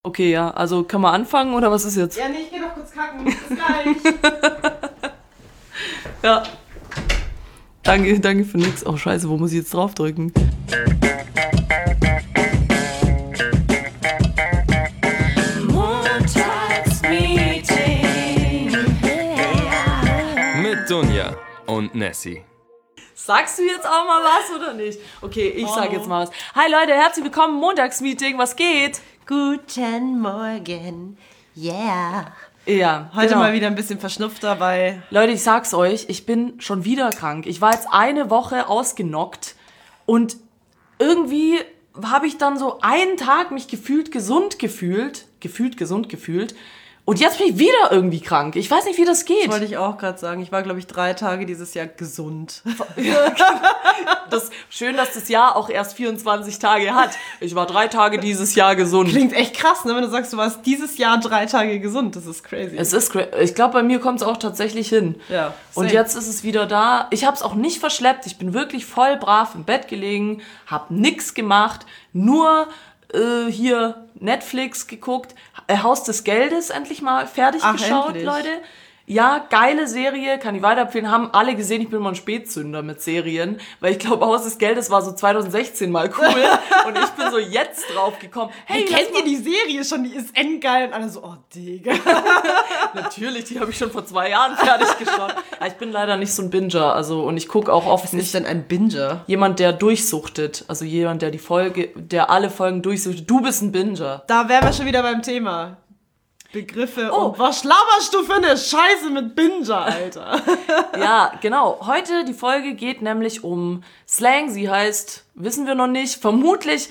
Okay, ja, also können wir anfangen oder was ist jetzt? Ja, nee, ich geh noch kurz kacken. Bis gleich. Ja. Danke für nix. Oh, scheiße, wo muss ich jetzt draufdrücken? Montagsmeeting. Mit Dunja und Nessie. Sagst du jetzt auch mal was oder nicht? Okay, ich sag jetzt mal was. Hi Leute, herzlich willkommen im Montagsmeeting. Was geht? Guten Morgen. Yeah. Ja, Heute genau. mal wieder ein bisschen verschnupfter, weil... Leute, ich sag's euch, ich bin schon wieder krank. Ich war jetzt eine Woche ausgenockt und irgendwie habe ich dann so einen Tag mich gefühlt gesund gefühlt. Und jetzt bin ich wieder irgendwie krank. Ich weiß nicht, wie das geht. Das wollte ich auch gerade sagen. Ich war, glaube ich, 3 Tage dieses Jahr gesund. Schön, dass das Jahr auch erst 24 Tage hat. Ich war 3 Tage dieses Jahr gesund. Klingt echt krass, ne? Wenn du sagst, du warst dieses Jahr 3 Tage gesund. Das ist crazy. Es ist ich glaube, bei mir kommt es auch tatsächlich hin. Ja, und same. jetzt ist es wieder da. Ich habe es auch nicht verschleppt. Ich bin wirklich voll brav im Bett gelegen, habe nix gemacht, nur hier Netflix geguckt, Haus des Geldes endlich mal fertig geschaut, endlich. Leute. Ja, geile Serie, kann ich weiterempfehlen. Haben alle gesehen, ich bin immer ein Spätzünder mit Serien, weil ich glaube, Haus des Geldes war so 2016 mal cool und ich bin so jetzt drauf gekommen. Hey, kennt ihr die Serie schon? Die ist endgeil. Und alle so, oh, Digga. Natürlich, die habe ich schon vor 2 Jahren fertig geschaut. Ja, ich bin leider nicht so ein Binger, also und ich gucke auch oft Was nicht. ist denn ein Binger? Jemand, der durchsuchtet, also jemand, der alle Folgen durchsuchtet. Du bist ein Binger. Da wären wir schon wieder beim Thema. Begriffe Oh. und was laberst du für eine Scheiße mit Binger, Alter? Ja, genau. Heute die Folge geht nämlich um Slang. Sie heißt, wissen wir noch nicht, vermutlich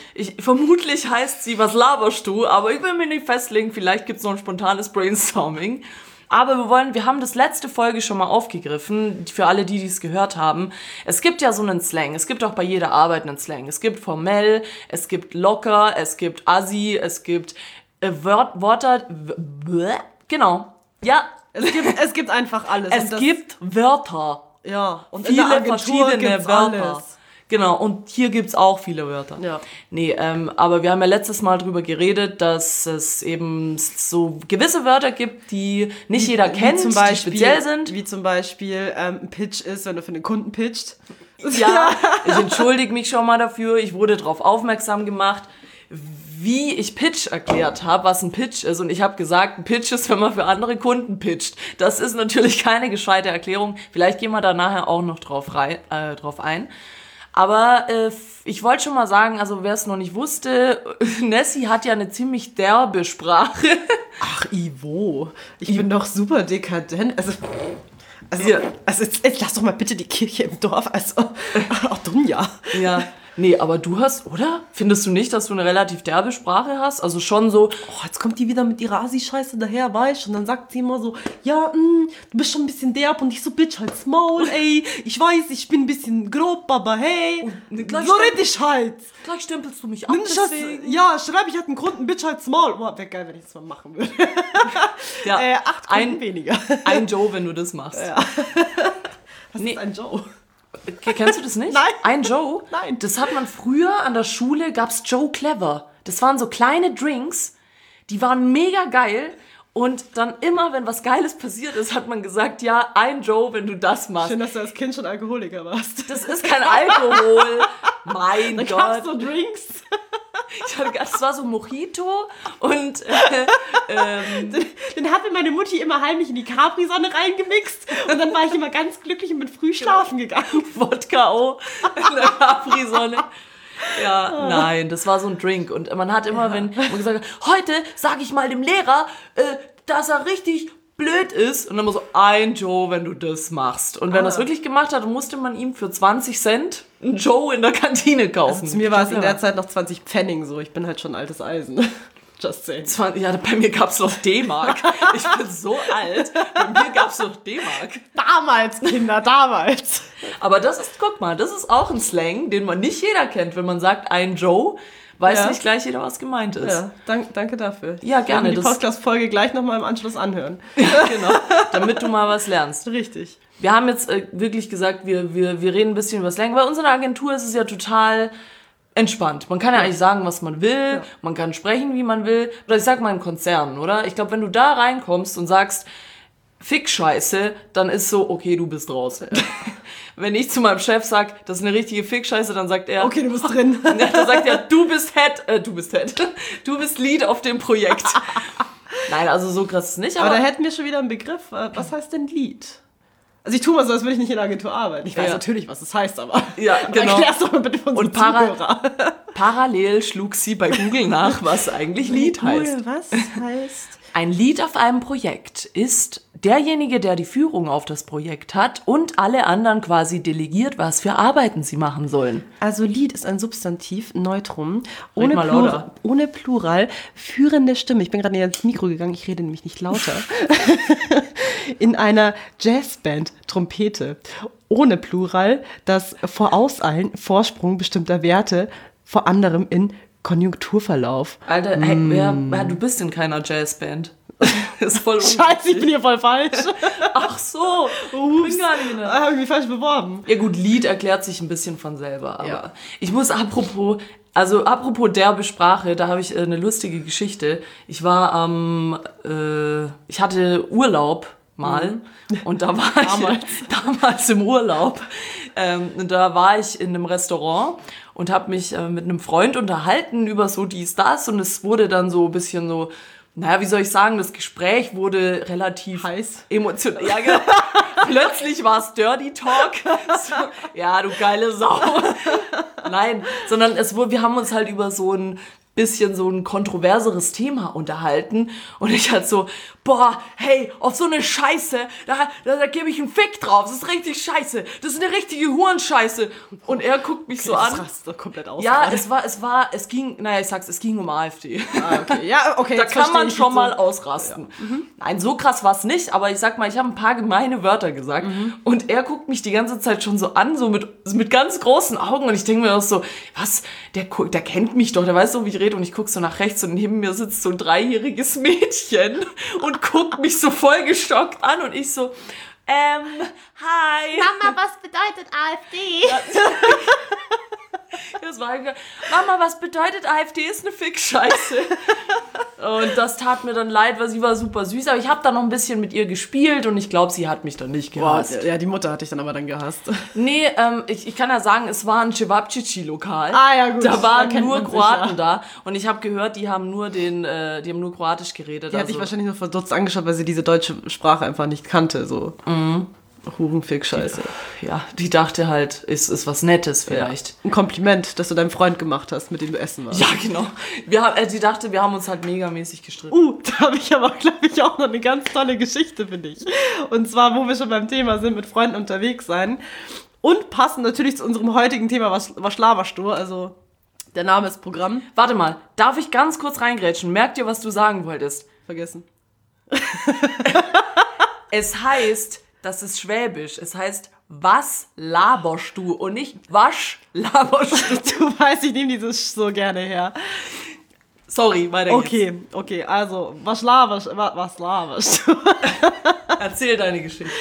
heißt sie, was laberst du, aber ich will mir nicht festlegen, vielleicht gibt's noch ein spontanes Brainstorming. Aber wir haben das letzte Folge schon mal aufgegriffen, für alle, die es gehört haben. Es gibt ja so einen Slang, es gibt auch bei jeder Arbeit einen Slang. Es gibt formell, es gibt locker, es gibt assi, es gibt Wörter, genau, ja. Es gibt einfach alles. Es gibt Wörter. Ja, und Viele in der Agentur verschiedene gibt's Wörter. alles. Genau, und hier gibt's auch viele Wörter. Ja. Nee, aber wir haben ja letztes Mal drüber geredet, dass es eben so gewisse Wörter gibt, die nicht jeder kennt, zum Beispiel, die speziell sind. Wie zum Beispiel ein Pitch ist, wenn du für den Kunden pitcht. Ja, ich entschuldige mich schon mal dafür. Ich wurde darauf aufmerksam gemacht, wie ich Pitch erklärt habe, was ein Pitch ist. Und ich habe gesagt, ein Pitch ist, wenn man für andere Kunden pitcht. Das ist natürlich keine gescheite Erklärung. Vielleicht gehen wir da nachher auch noch drauf ein. Aber ich wollte schon mal sagen, also wer es noch nicht wusste, Nessie hat ja eine ziemlich derbe Sprache. Ach, Ivo, ich bin doch super dekadent. Also Ja. jetzt lass doch mal bitte die Kirche im Dorf. Also, ach, Dunja. Ja, nee, aber du hast, oder? Findest du nicht, dass du eine relativ derbe Sprache hast? Also schon so, Oh, jetzt kommt die wieder mit ihrer Asi-Scheiße daher, weißt du? Und dann sagt sie immer so, ja, du bist schon ein bisschen derb. Und ich so, Bitch, halt's Maul, ey. Ich weiß, ich bin ein bisschen grob, aber hey. gleich So red ich halt. gleich stempelst du mich ab, Nimm das, deswegen. ja, schreib ich halt einen Kunden, Bitch, halt's Maul. Boah, wäre geil, wenn ich das mal machen würde. Ja, 8 Kunden weniger. ein Joe, wenn du das machst. Ja. Was Nee. ist ein Joe? Kennst du das nicht? Nein. Ein Joe? Nein. Das hat man früher an der Schule, gab's Joe Clever. Das waren so kleine Drinks, die waren mega geil. Und dann immer, wenn was Geiles passiert ist, hat man gesagt, ja, ein Joe, wenn du das machst. Schön, dass du als Kind schon Alkoholiker warst. Das ist kein Alkohol. Mein Da gab's Gott. so Drinks. Das war so Mojito und Den hat mir meine Mutti immer heimlich in die Capri-Sonne reingemixt. Und dann war ich immer ganz glücklich und bin früh schlafen gegangen. Wodka O in der Capri-Sonne. Ja, nein, das war so ein Drink. Und man hat immer, wenn man gesagt hat, heute sage ich mal dem Lehrer, dass er richtig blöd ist. Und dann immer so, ein Joe, wenn du das machst. Und wenn er es wirklich gemacht hat, musste man ihm für 20 Cent einen Joe in der Kantine kaufen. Zu mir war es in der Zeit noch 20 Pfennig so. Ich bin halt schon altes Eisen. Just saying. Ja, bei mir gab's noch D-Mark. Ich bin so alt. Bei mir gab's noch D-Mark. Damals, Kinder, damals. Aber guck mal, das ist auch ein Slang, den man nicht jeder kennt. Wenn man sagt, ein Joe, weiß Ja. nicht gleich jeder, was gemeint ist. Ja, danke dafür. Ja, gerne, Ich werde mir die das- Podcast-Folge gleich nochmal im Anschluss anhören. Genau, damit du mal was lernst. Richtig. Wir haben jetzt wirklich gesagt, wir reden ein bisschen über Slang. Bei uns in der Agentur ist es ja total entspannt. Man kann ja eigentlich sagen, was man will, man kann sprechen, wie man will. Oder ich sag mal in Konzernen, oder? Ich glaube, wenn du da reinkommst und sagst, Fick-Scheiße, dann ist so, okay, du bist raus. Wenn ich zu meinem Chef sag, das ist eine richtige Fick-Scheiße, dann sagt er... Okay, du bist drin. Dann sagt er, du bist Lead auf dem Projekt. Nein, also so krass ist es nicht. Aber da hätten wir schon wieder einen Begriff. Was heißt denn Lead? Also ich tue mal so, als würde ich nicht in der Agentur arbeiten. Ich weiß natürlich, was das heißt, aber ja, genau. Erklär's doch mal bitte von unseren Zuhörer. Parallel schlug sie bei Google nach, was eigentlich Lead heißt. Was heißt... Ein Lead auf einem Projekt ist derjenige, der die Führung auf das Projekt hat und alle anderen quasi delegiert, was für Arbeiten sie machen sollen. Also Lead ist ein Substantiv, Neutrum, ohne Plural, führende Stimme. Ich bin gerade ins Mikro gegangen, ich rede nämlich nicht lauter. In einer Jazzband, Trompete. Ohne Plural, das Vorauseilen, Vorsprung bestimmter Werte, vor anderem in Konjunkturverlauf. Alter, hey, du bist in keiner Jazzband. Ist voll Scheiße, ich bin hier voll falsch. Ach so, ich bin gar nicht mehr. Habe ich mich falsch beworben. Ja gut, Lied erklärt sich ein bisschen von selber. Aber ich muss apropos derbe Sprache, da habe ich eine lustige Geschichte. Ich hatte Urlaub mal und da war ich damals im Urlaub. Und da war ich in einem Restaurant und habe mich mit einem Freund unterhalten über so dies, das und es wurde dann so ein bisschen so, naja, wie soll ich sagen, das Gespräch wurde relativ heiß, emotional. Ja, genau. Plötzlich war es Dirty Talk. So, ja, du geile Sau. Nein, sondern wir haben uns halt über so ein kontroverseres Thema unterhalten und ich halt so, boah, hey, auf so eine Scheiße, da gebe ich einen Fick drauf, das ist richtig scheiße, das ist eine richtige Hurenscheiße. Und er guckt mich so an. Das doch komplett aus. Ja, es ging um AfD. Ah, okay. Ja, okay. Da kann man schon mal ausrasten. Ja. Nein, so krass war es nicht, aber ich sag mal, ich habe ein paar gemeine Wörter gesagt und er guckt mich die ganze Zeit schon so an, so mit ganz großen Augen und ich denke mir auch so, was, der kennt mich doch, der weiß so, wie ich rede und ich gucke so nach rechts und neben mir sitzt so ein 3-jähriges Mädchen und guckt mich so voll geschockt an und ich so, hi. Mama, was bedeutet AfD? Das war Mama, was bedeutet AfD ist eine Fick-Scheiße. Und das tat mir dann leid, weil sie war super süß. Aber ich habe dann noch ein bisschen mit ihr gespielt und ich glaube, sie hat mich dann nicht gehasst. Boah, ja, die Mutter hat dich dann aber dann gehasst. Nee, ich kann ja sagen, es war ein Cevapcici-Lokal. Ah ja, gut. Da waren nur Kroaten da. Und ich habe gehört, die haben nur Kroatisch geredet. Die hat dich wahrscheinlich nur verdutzt angeschaut, weil sie diese deutsche Sprache einfach nicht kannte. So. Hurenfick-Scheiße. Ja, die dachte halt, ist was Nettes vielleicht. Ja. Ein Kompliment, das du deinem Freund gemacht hast, mit dem du essen warst. Ja, genau. Sie dachte, wir haben uns halt megamäßig gestritten. Da habe ich aber, glaube ich, auch noch eine ganz tolle Geschichte für dich. Und zwar, wo wir schon beim Thema sind, mit Freunden unterwegs sein. Und passend natürlich zu unserem heutigen Thema, was laberst du? Also, der Name ist Programm. Warte mal, darf ich ganz kurz reingrätschen? Merkt ihr, was du sagen wolltest? Vergessen. Es heißt... Das ist Schwäbisch. Es heißt, was laberst du? Und nicht, wasch laberst du. Du weißt, ich nehme dieses so gerne her. Sorry, weiter geht's. Okay, also, was laberst du? Erzähl deine Geschichte.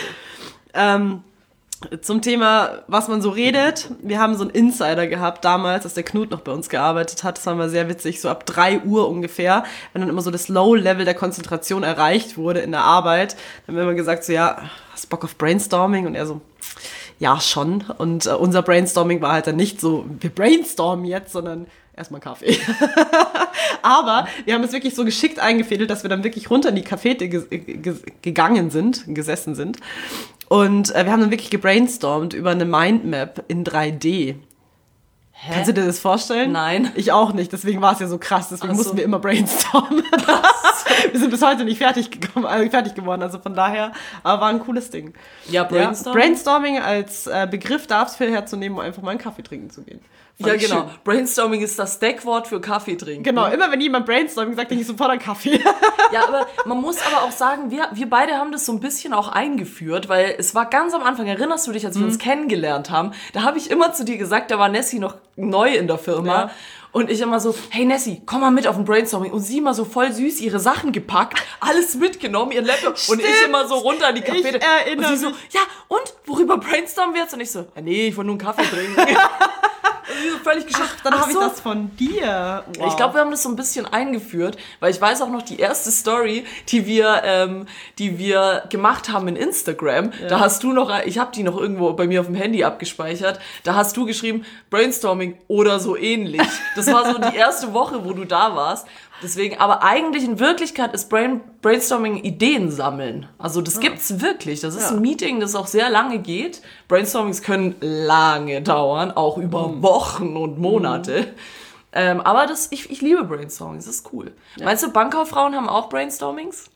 Zum Thema, was man so redet. Wir haben so einen Insider gehabt damals, als der Knut noch bei uns gearbeitet hat. Das war mal sehr witzig, so ab 3 Uhr ungefähr, wenn dann immer so das Low-Level der Konzentration erreicht wurde in der Arbeit. Dann haben wir immer gesagt so, ja, hast du Bock auf Brainstorming? Und er so, ja, schon. Und unser Brainstorming war halt dann nicht so, wir brainstormen jetzt, sondern erstmal Kaffee. Aber wir haben es wirklich so geschickt eingefädelt, dass wir dann wirklich runter in die Cafete gesessen sind. Und wir haben dann wirklich gebrainstormt über eine Mindmap in 3D. Hä? Kannst du dir das vorstellen? Nein. Ich auch nicht, deswegen war es ja so krass, deswegen mussten wir immer brainstormen. Wir sind bis heute nicht fertig geworden, also von daher, aber war ein cooles Ding. Ja, Brainstorming? Brainstorming als Begriff dafür herzunehmen, um einfach mal einen Kaffee trinken zu gehen. Ja, genau. Schön. Brainstorming ist das Deckwort für Kaffee trinken. Genau, immer wenn jemand Brainstorming sagt, denke ich sofort an Kaffee. Ja, aber man muss aber auch sagen, wir beide haben das so ein bisschen auch eingeführt, weil es war ganz am Anfang, erinnerst du dich, als wir uns kennengelernt haben, da habe ich immer zu dir gesagt, da war Nessie noch neu in der Firma. Ja. Und ich immer so, hey Nessie, komm mal mit auf ein Brainstorming. Und sie immer so voll süß ihre Sachen gepackt, alles mitgenommen, ihren Laptop. Stimmt. Und ich immer so runter in die Cafete. Und sie so, ja, und? Worüber brainstormen wir jetzt? Und ich so, ja, nee, ich wollte nur einen Kaffee trinken. völlig geschafft. Dann habe ich das von dir. Wow. Ich glaube, wir haben das so ein bisschen eingeführt, weil ich weiß auch noch, die erste Story, die wir gemacht haben in Instagram, da hast du noch, ich habe die noch irgendwo bei mir auf dem Handy abgespeichert, da hast du geschrieben, Brainstorming oder so ähnlich. Das war so die erste Woche, wo du da warst. Deswegen, aber eigentlich in Wirklichkeit ist Brainstorming Ideen sammeln. Also das gibt's wirklich. Das ist ein Meeting, das auch sehr lange geht. Brainstormings können lange dauern, auch über Wochen und Monate. Aber ich liebe Brainstorming, das ist cool. Ja. Meinst du, Bankkauffrauen haben auch Brainstormings?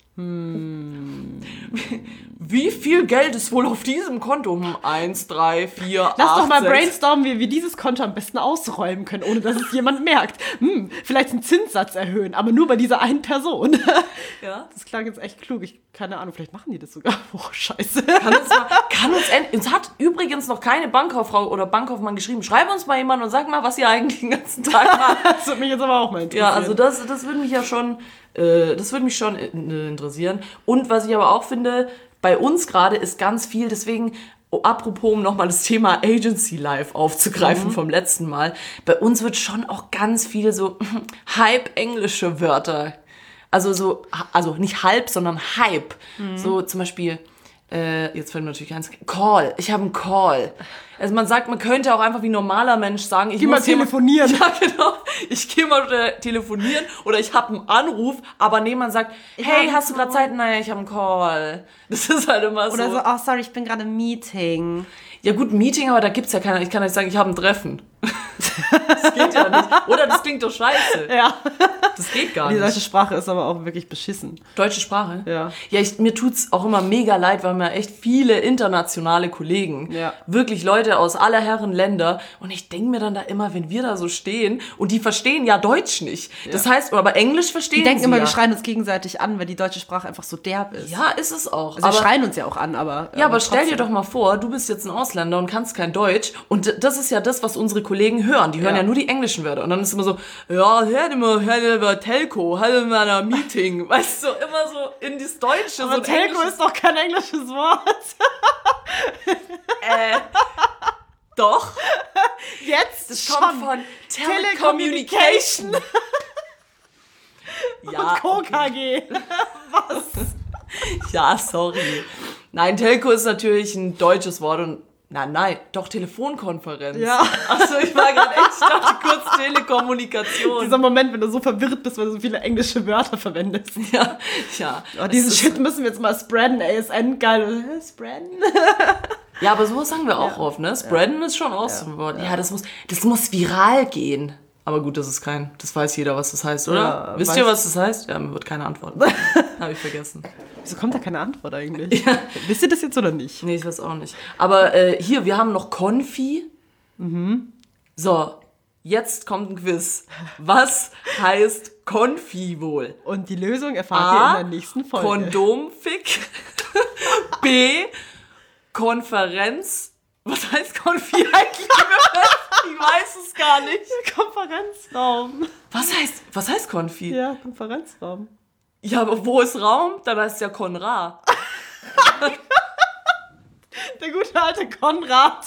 Wie viel Geld ist wohl auf diesem Konto? 1, 3, 4, 8, Lass doch mal 6. brainstormen, wie wir dieses Konto am besten ausräumen können, ohne dass es jemand merkt. Vielleicht einen Zinssatz erhöhen, aber nur bei dieser einen Person. Ja. Das klang jetzt echt klug. Keine Ahnung, vielleicht machen die das sogar. Oh, scheiße. Uns hat übrigens noch keine Bankkauffrau oder Bankkaufmann geschrieben. Schreib uns mal jemand und sag mal, was ihr eigentlich den ganzen Tag macht. Das würde mich jetzt aber auch mal interessieren. Ja, also das würde mich ja schon, interessieren. Und was ich aber auch finde, bei uns gerade ist ganz viel, deswegen, apropos, um nochmal das Thema Agency Life aufzugreifen vom letzten Mal, bei uns wird schon auch ganz viel so halb-englische Wörter, also nicht halb, sondern Hype. So zum Beispiel, jetzt fällt mir natürlich eins, Call, ich habe einen Call. Also man könnte auch einfach wie ein normaler Mensch sagen, ich Geh mal muss telefonieren. Ja, genau. Ich gehe mal telefonieren oder ich habe einen Anruf, aber man sagt, hey, hast du gerade Zeit? Nein, ich habe einen Call. Das ist halt immer so. Oder so, oh, sorry, ich bin gerade im Meeting. Ja gut, Meeting, aber da gibt's ja keiner. Ich kann nicht sagen, ich habe ein Treffen. Das geht ja nicht. Oder das klingt doch scheiße. Ja. Das geht gar Die nicht. deutsche Sprache ist aber auch wirklich beschissen. Deutsche Sprache? Ja. Ja, mir tut's auch immer mega leid, weil wir echt viele internationale Kollegen, wirklich Leute aus aller Herren Länder, und ich denke mir dann da immer, wenn wir da so stehen, und die verstehen ja Deutsch nicht. Das heißt, aber Englisch verstehen sie. Die denken immer, ja. wir schreien uns gegenseitig an, weil die deutsche Sprache einfach so derb ist. Ja, ist es auch. Also wir schreien uns ja auch an, aber... Ja, aber stell dir doch mal vor, du bist jetzt ein Ausländer und kannst kein Deutsch, und das ist ja das, was unsere Kollegen hören. Die hören ja nur die englischen Wörter, und dann ist immer so, ja, hör mal Telco, halt mal ein Meeting, weißt du, immer so in das Deutsche. Aber so Telco ist doch kein englisches Wort. Doch. Jetzt Das schon. kommt von Telecommunication. Ja, Co. KG. Was? ja, sorry. Nein, Telco ist natürlich ein deutsches Wort und nein, doch Telefonkonferenz. Ja. Achso, ich dachte kurz Telekommunikation. Dieser Moment, wenn du so verwirrt bist, weil du so viele englische Wörter verwendest. Ja. Oh, diesen Shit müssen wir jetzt mal spreaden, ASN, geil. Spreaden? Ja, aber sowas sagen wir auch oft, ne? Spreaden ist schon auch so ein Wort. Ja, das muss viral gehen. Aber gut, das weiß jeder, was das heißt, oder? Ja, Wisst ihr, was das heißt? Ja, mir wird keine Antwort. Habe ich vergessen. Wieso kommt da keine Antwort eigentlich? Ja. Wisst ihr das jetzt oder nicht? Nee, ich weiß auch nicht. Aber hier, wir haben noch Konfi. So, jetzt kommt ein Quiz. Was heißt Konfi wohl? Und die Lösung erfahrt ihr in der nächsten Folge. Kondomfick. B. Konferenz. Was heißt Konfi eigentlich? Ich weiß es gar nicht. Konferenzraum. Was heißt Konfi? Ja, Konferenzraum. Ja, aber wo ist Raum? Dann heißt es ja Konrad. Der gute alte Konrad.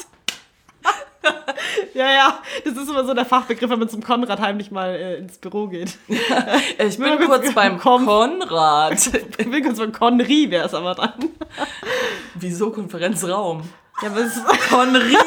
Ja, das ist immer so der Fachbegriff, wenn man zum Konrad heimlich mal ins Büro geht. Ich bin kurz beim Konrad. Ich bin kurz beim Konri, wäre es aber dann. Wieso Konferenzraum? Ja, aber es ist Konri.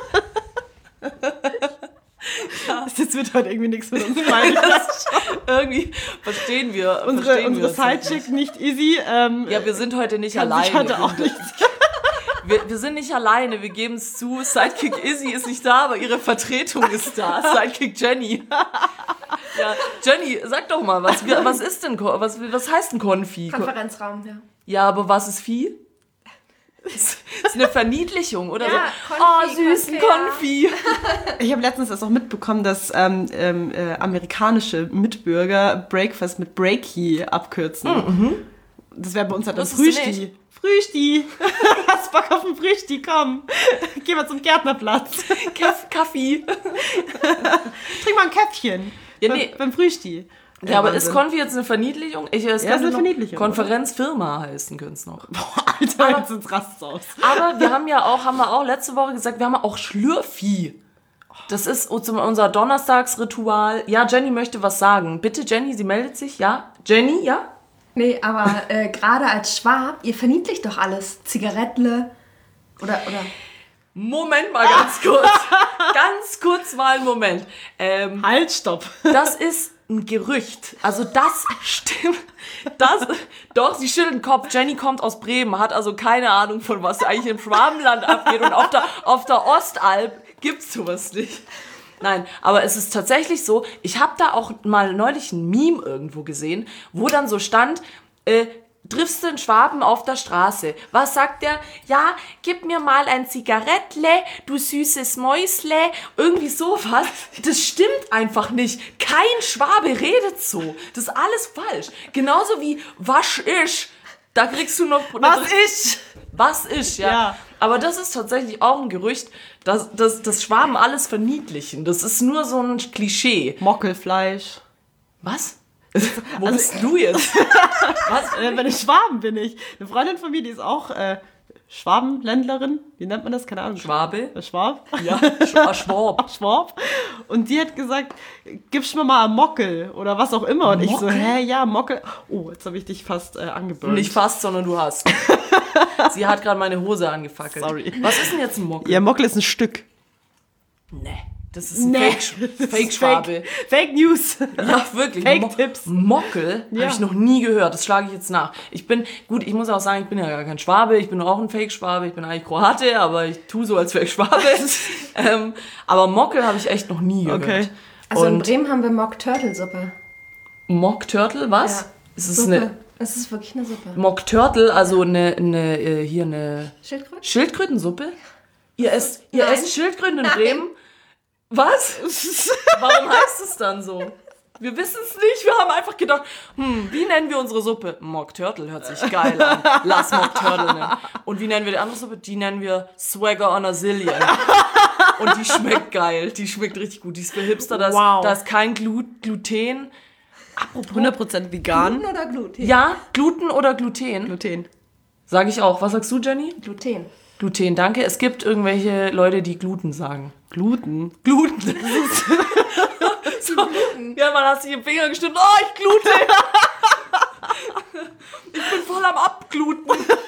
Das wird heute irgendwie nichts mit uns. Irgendwie verstehen wir. Unsere Sidechick nicht easy. Ja, wir sind heute nicht kann alleine. sich heute auch nicht. Wir sind nicht alleine, wir geben es zu. Sidekick Izzy ist nicht da, aber ihre Vertretung ist da. Sidekick Jenny. Ja, Jenny, sag doch mal, was ist denn, was heißt ein Konfi? Konferenzraum, ja. Ja, aber was ist Vieh? Das ist eine Verniedlichung, oder Ja, so? Konfi, Oh, süßen Konfi. Ich habe letztens erst auch mitbekommen, dass amerikanische Mitbürger Breakfast mit Breaky abkürzen. Das wäre bei uns halt das Wusstest du Frühsti. Frühsti. Hast Bock auf ein Frühsti? Komm. Geh mal zum Gärtnerplatz. Kaffee. Trink mal ein Käffchen. Ja, nee. Beim Frühsti. Ja, aber ist Konfi jetzt eine Verniedlichung? Es ist eine Verniedlichung. Konferenzfirma heißen könnte es noch. Boah, Alter, jetzt ins Rast aus. Aber wir haben wir auch letzte Woche gesagt, wir haben auch Schlürfi. Das ist unser Donnerstagsritual. Ja, Jenny möchte was sagen. Bitte, Jenny, sie meldet sich. Ja? Jenny, ja? Nee, aber gerade als Schwab, ihr verniedlicht doch alles. Zigarettle oder... Moment mal ganz kurz. Ganz kurz mal einen Moment. Halt, stopp. Das ist ein Gerücht. Also das stimmt. Doch, sie schüttelt den Kopf. Jenny kommt aus Bremen, hat also keine Ahnung, von was eigentlich im Schwabenland abgeht. Und auf der Ostalb gibt's sowas nicht. Nein, aber es ist tatsächlich so, ich habe da auch mal neulich ein Meme irgendwo gesehen, wo dann so stand, triffst du einen Schwaben auf der Straße. Was sagt der? Ja, gib mir mal ein Zigarettle, du süßes Mäusle. Irgendwie sowas. Das stimmt einfach nicht. Kein Schwabe redet so. Das ist alles falsch. Genauso wie was ist. Da kriegst du noch... Was ist, ja. Ja. Aber das ist tatsächlich auch ein Gerücht, dass Schwaben alles verniedlichen. Das ist nur so ein Klischee. Mockelfleisch. Was? Wo bist du jetzt? Was? Bei den Schwaben bin ich. Eine Freundin von mir, die ist auch Schwabenländlerin. Wie nennt man das? Keine Ahnung. Schwabe? Schwab? Ja, Schwab. Schwab. Und die hat gesagt, gibst mir mal einen Mockel oder was auch immer. Und ich so, ja, Mockel. Oh, jetzt habe ich dich fast angebürnt. Nicht fast, sondern du hast. Sie hat gerade meine Hose angefackelt. Sorry. Was ist denn jetzt ein Mockel? Ja, Mockel ist ein Stück. Nee, das ist ein Fake-Schwabe. Fake News. Ja, wirklich. Fake-Tipps. Mockel habe ich noch nie gehört. Das schlage ich jetzt nach. Ich muss auch sagen, ich bin ja gar kein Schwabe. Ich bin auch ein Fake-Schwabe. Ich bin eigentlich Kroate, aber ich tue so, als wäre ich Schwabe. Aber Mockel habe ich echt noch nie gehört. Okay. Also in Und Bremen haben wir Mock-Turtle-Suppe. Mock-Turtle, was? Ja. Ist es Suppe. eine Es ist wirklich eine Suppe. Mock-Turtle, also eine Schildkröte? Schildkrötensuppe? Ihr esst Schildkröten in Nein. Bremen? Was? Warum heißt es dann so? Wir wissen es nicht. Wir haben einfach gedacht, wie nennen wir unsere Suppe? Mock Turtle hört sich geil an. Lass Mock Turtle nennen. Und wie nennen wir die andere Suppe? Die nennen wir Swagger on a Zillion. Und die schmeckt geil. Die schmeckt richtig gut. Die ist für Hipster. Da ist kein Gluten. Apropos 100% vegan. Gluten oder Gluten? Ja, Gluten oder Gluten? Gluten. Sag ich auch. Was sagst du, Jenny? Gluten. Gluten, danke. Es gibt irgendwelche Leute, die Gluten sagen. Gluten? Gluten. So, ja, man hat sich im Finger gestimmt. Oh, ich glute. Ich bin voll am Abgluten.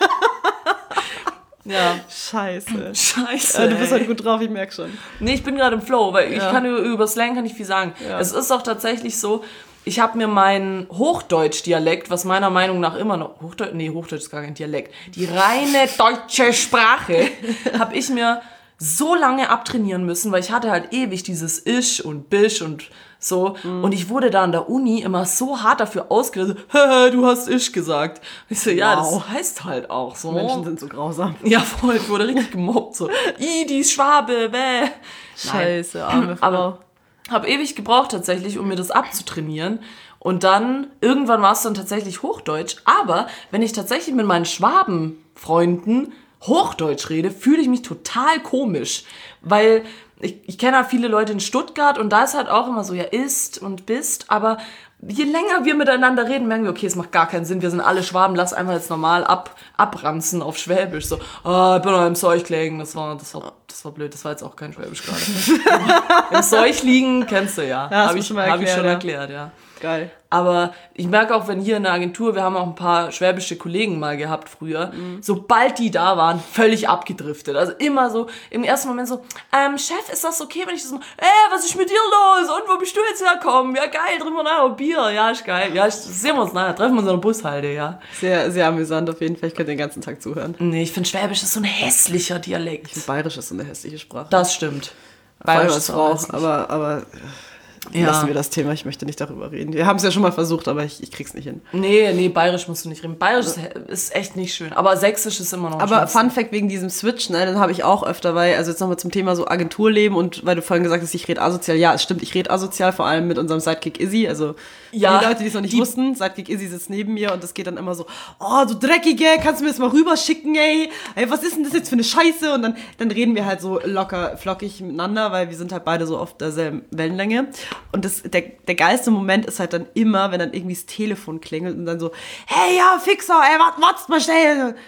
Ja. Scheiße. Scheiße. Du bist halt gut drauf, ich merke schon. Nee, ich bin gerade im Flow, weil ich kann über Slang kann ich viel sagen. Ja. Es ist auch tatsächlich so, ich habe mir meinen Hochdeutsch-Dialekt, was meiner Meinung nach immer noch... Hochdeutsch ist gar kein Dialekt. Die reine deutsche Sprache habe ich mir so lange abtrainieren müssen, weil ich hatte halt ewig dieses Isch und Bisch und so. Und ich wurde da an der Uni immer so hart dafür ausgeredet, du hast Isch gesagt. Ich so, ja, das heißt halt auch so. Menschen sind so grausam. Ja, voll, ich wurde richtig gemobbt. So, die ist Schwabe, bäh. Scheiße, arme Frau. Aber habe ewig gebraucht tatsächlich, um mir das abzutrainieren. Und dann, irgendwann war es dann tatsächlich Hochdeutsch. Aber wenn ich tatsächlich mit meinen Schwabenfreunden Hochdeutsch rede, fühle ich mich total komisch. Weil ich kenne halt viele Leute in Stuttgart und da ist halt auch immer so, ja, ist und bist. Aber je länger wir miteinander reden, merken wir, okay, es macht gar keinen Sinn. Wir sind alle Schwaben, lass einfach jetzt normal abranzen auf Schwäbisch. So, ich bin noch im Seuchlegen. Das war blöd, das war jetzt auch kein Schwäbisch gerade. Im Seuchligen kennst du ja. Ja, Hab ich schon erklärt, ja. Geil. Aber ich merke auch, wenn hier in der Agentur, wir haben auch ein paar schwäbische Kollegen mal gehabt früher, sobald die da waren, völlig abgedriftet. Also immer so, im ersten Moment so, Chef, ist das okay, wenn ich das mache? Was ist mit dir los? Und wo bist du jetzt hergekommen? Ja, geil, trinken wir nachher ein Bier. Ja, ist geil. Ja, sehen wir uns nachher, treffen wir uns an der Bushalte, ja. Sehr, sehr amüsant auf jeden Fall. Ich könnte den ganzen Tag zuhören. Nee, ich finde Schwäbisch ist so ein hässlicher Dialekt. Bayerisch ist so eine hässliche Sprache. Das stimmt. Bayerisch ist ist auch auch, hässlich. aber lassen wir das Thema, ich möchte nicht darüber reden. Wir haben es ja schon mal versucht, aber ich krieg's nicht hin. Nee, Bayerisch musst du nicht reden. Bayerisch ist echt nicht schön, aber Sächsisch ist immer noch Aber schön. Fun Fact wegen diesem Switch, ne, den habe ich auch öfter, weil, also jetzt nochmal zum Thema so Agenturleben und weil du vorhin gesagt hast, ich rede asozial. Ja, es stimmt, ich rede asozial, vor allem mit unserem Sidekick Izzy, also Ja, die Leute, die es noch nicht wussten, Sidekick Izzy sitzt neben mir und es geht dann immer so, oh, du Dreckige, kannst du mir das mal rüberschicken, ey, was ist denn das jetzt für eine Scheiße? Und dann reden wir halt so locker, flockig miteinander, weil wir sind halt beide so auf derselben Wellenlänge. Und der geilste Moment ist halt dann immer, wenn dann irgendwie das Telefon klingelt und dann so, hey, ja, Fixer, ey, warte mal schnell.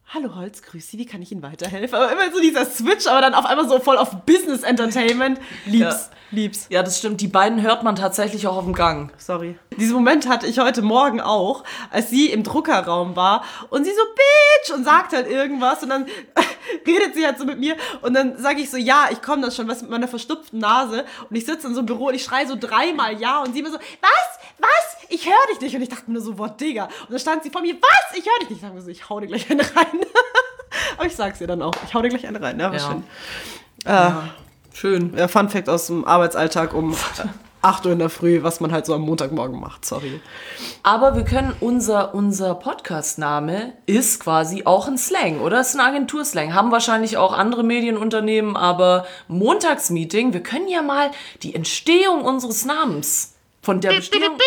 hallo Holz, grüß Sie, wie kann ich Ihnen weiterhelfen? Aber immer so dieser Switch, aber dann auf einmal so voll auf Business Entertainment. Lieb's. Ja, das stimmt. Die beiden hört man tatsächlich auch auf dem Gang. Sorry. Diesen Moment hatte ich heute Morgen auch, als sie im Druckerraum war und sie so, Bitch, und sagt halt irgendwas und dann redet sie halt so mit mir und dann sage ich so, ja, ich komme dann schon, was mit meiner verstopften Nase und ich sitze in so einem Büro und ich schreie so 3-mal ja und sie mir so, was? Ich höre dich nicht. Und ich dachte mir nur so, boah, Digga. Und dann stand sie vor mir, was? Ich höre dich nicht. Ich sag mir so, ich hau dir gleich eine rein. Aber ich sag's ihr dann auch, ich hau dir gleich eine rein. Ja, war schön. Schön. Fun Fact aus dem Arbeitsalltag um 8 Uhr in der Früh, was man halt so am Montagmorgen macht, sorry. Aber wir können, unser Podcast-Name ist quasi auch ein Slang, oder? Es ist ein Agenturslang. Haben wahrscheinlich auch andere Medienunternehmen, aber Montagsmeeting, wir können ja mal die Entstehung unseres Namens von der Bestehung...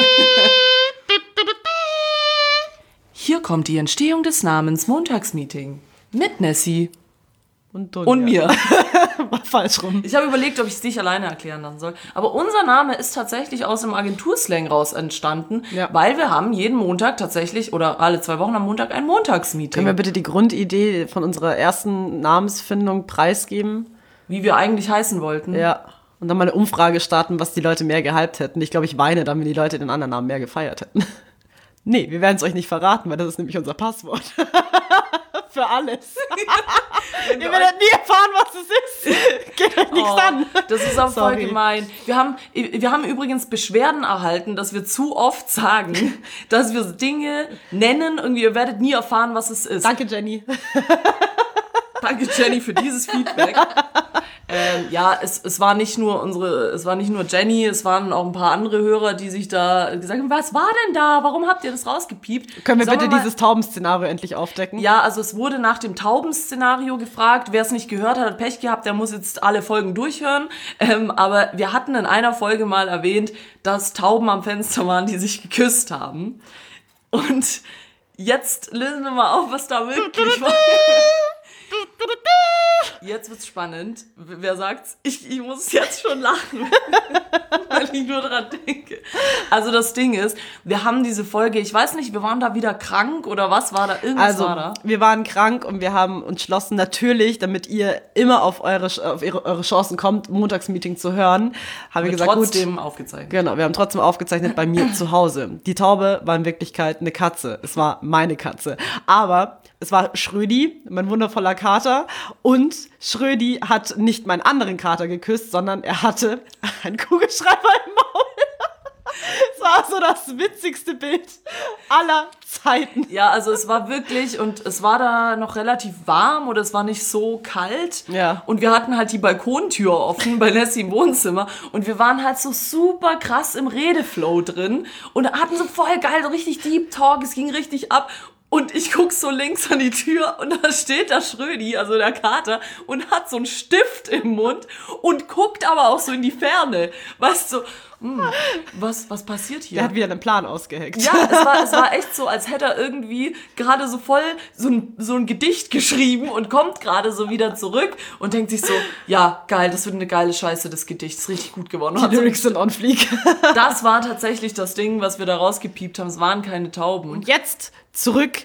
Hier kommt die Entstehung des Namens Montagsmeeting mit Nessie Und Dunja. und mir. War falsch rum. Ich habe überlegt, ob ich es nicht alleine erklären lassen soll. Aber unser Name ist tatsächlich aus dem Agenturslang raus entstanden, weil wir haben jeden Montag tatsächlich, oder alle 2 Wochen am Montag, ein Montagsmeeting. Können wir bitte die Grundidee von unserer ersten Namensfindung preisgeben? Wie wir eigentlich heißen wollten. Ja. Und dann mal eine Umfrage starten, was die Leute mehr gehypt hätten. Ich glaube, ich weine dann, wenn die Leute den anderen Namen mehr gefeiert hätten. Nee, wir werden es euch nicht verraten, weil das ist nämlich unser Passwort. Für alles. Ihr werdet nie erfahren, was es ist. Geht euch nichts an. Das ist auch voll Sorry. gemein. Wir haben übrigens Beschwerden erhalten, dass wir zu oft sagen, dass wir Dinge nennen und ihr werdet nie erfahren, was es ist. Danke, Jenny. Danke, Jenny, für dieses Feedback. Ja, es war nicht nur Jenny, es waren auch ein paar andere Hörer, die sich da gesagt haben, was war denn da? Warum habt ihr das rausgepiept? Können wir Sollen bitte mal- dieses Taubenszenario endlich aufdecken? Ja, also es wurde nach dem Tauben-Szenario gefragt. Wer es nicht gehört hat, hat Pech gehabt, der muss jetzt alle Folgen durchhören. Aber wir hatten in einer Folge mal erwähnt, dass Tauben am Fenster waren, die sich geküsst haben. Und jetzt lösen wir mal auf, was da wirklich war. Jetzt wird's spannend. Wer sagt's? Ich muss jetzt schon lachen, weil ich nur dran denke. Also das Ding ist, wir haben diese Folge, ich weiß nicht, wir waren da wieder krank oder was war da? Irgendwas war da. Wir waren krank und wir haben uns entschlossen, natürlich, damit ihr immer auf eure Chancen kommt, Montagsmeeting zu hören, haben wir gesagt, Trotzdem gut, aufgezeichnet. genau, wir haben trotzdem aufgezeichnet bei mir zu Hause. Die Taube war in Wirklichkeit eine Katze. Es war meine Katze. Aber es war Schrödi, mein wundervoller Kater. Und Schrödi hat nicht meinen anderen Kater geküsst, sondern er hatte einen Kugelschreiber im Maul. Es war so das witzigste Bild aller Zeiten. Ja, also es war wirklich, und es war da noch relativ warm oder es war nicht so kalt. Ja. Und wir hatten halt die Balkontür offen bei Nessie im Wohnzimmer und wir waren halt so super krass im Redeflow drin und hatten so voll geil, so richtig Deep Talk, es ging richtig ab. Und ich guck so links an die Tür und da steht da Schrödi, also der Kater, und hat so einen Stift im Mund und guckt aber auch so in die Ferne. Weißt du, was passiert hier? Der hat wieder einen Plan ausgeheckt. Ja, es war echt so, als hätte er irgendwie gerade so voll so ein Gedicht geschrieben und kommt gerade so wieder zurück und denkt sich so, ja, geil, das wird eine geile Scheiße, das Gedicht ist richtig gut geworden. Die Lyrics sind on fleek. Das war tatsächlich das Ding, was wir da rausgepiept haben. Es waren keine Tauben. Und jetzt zurück.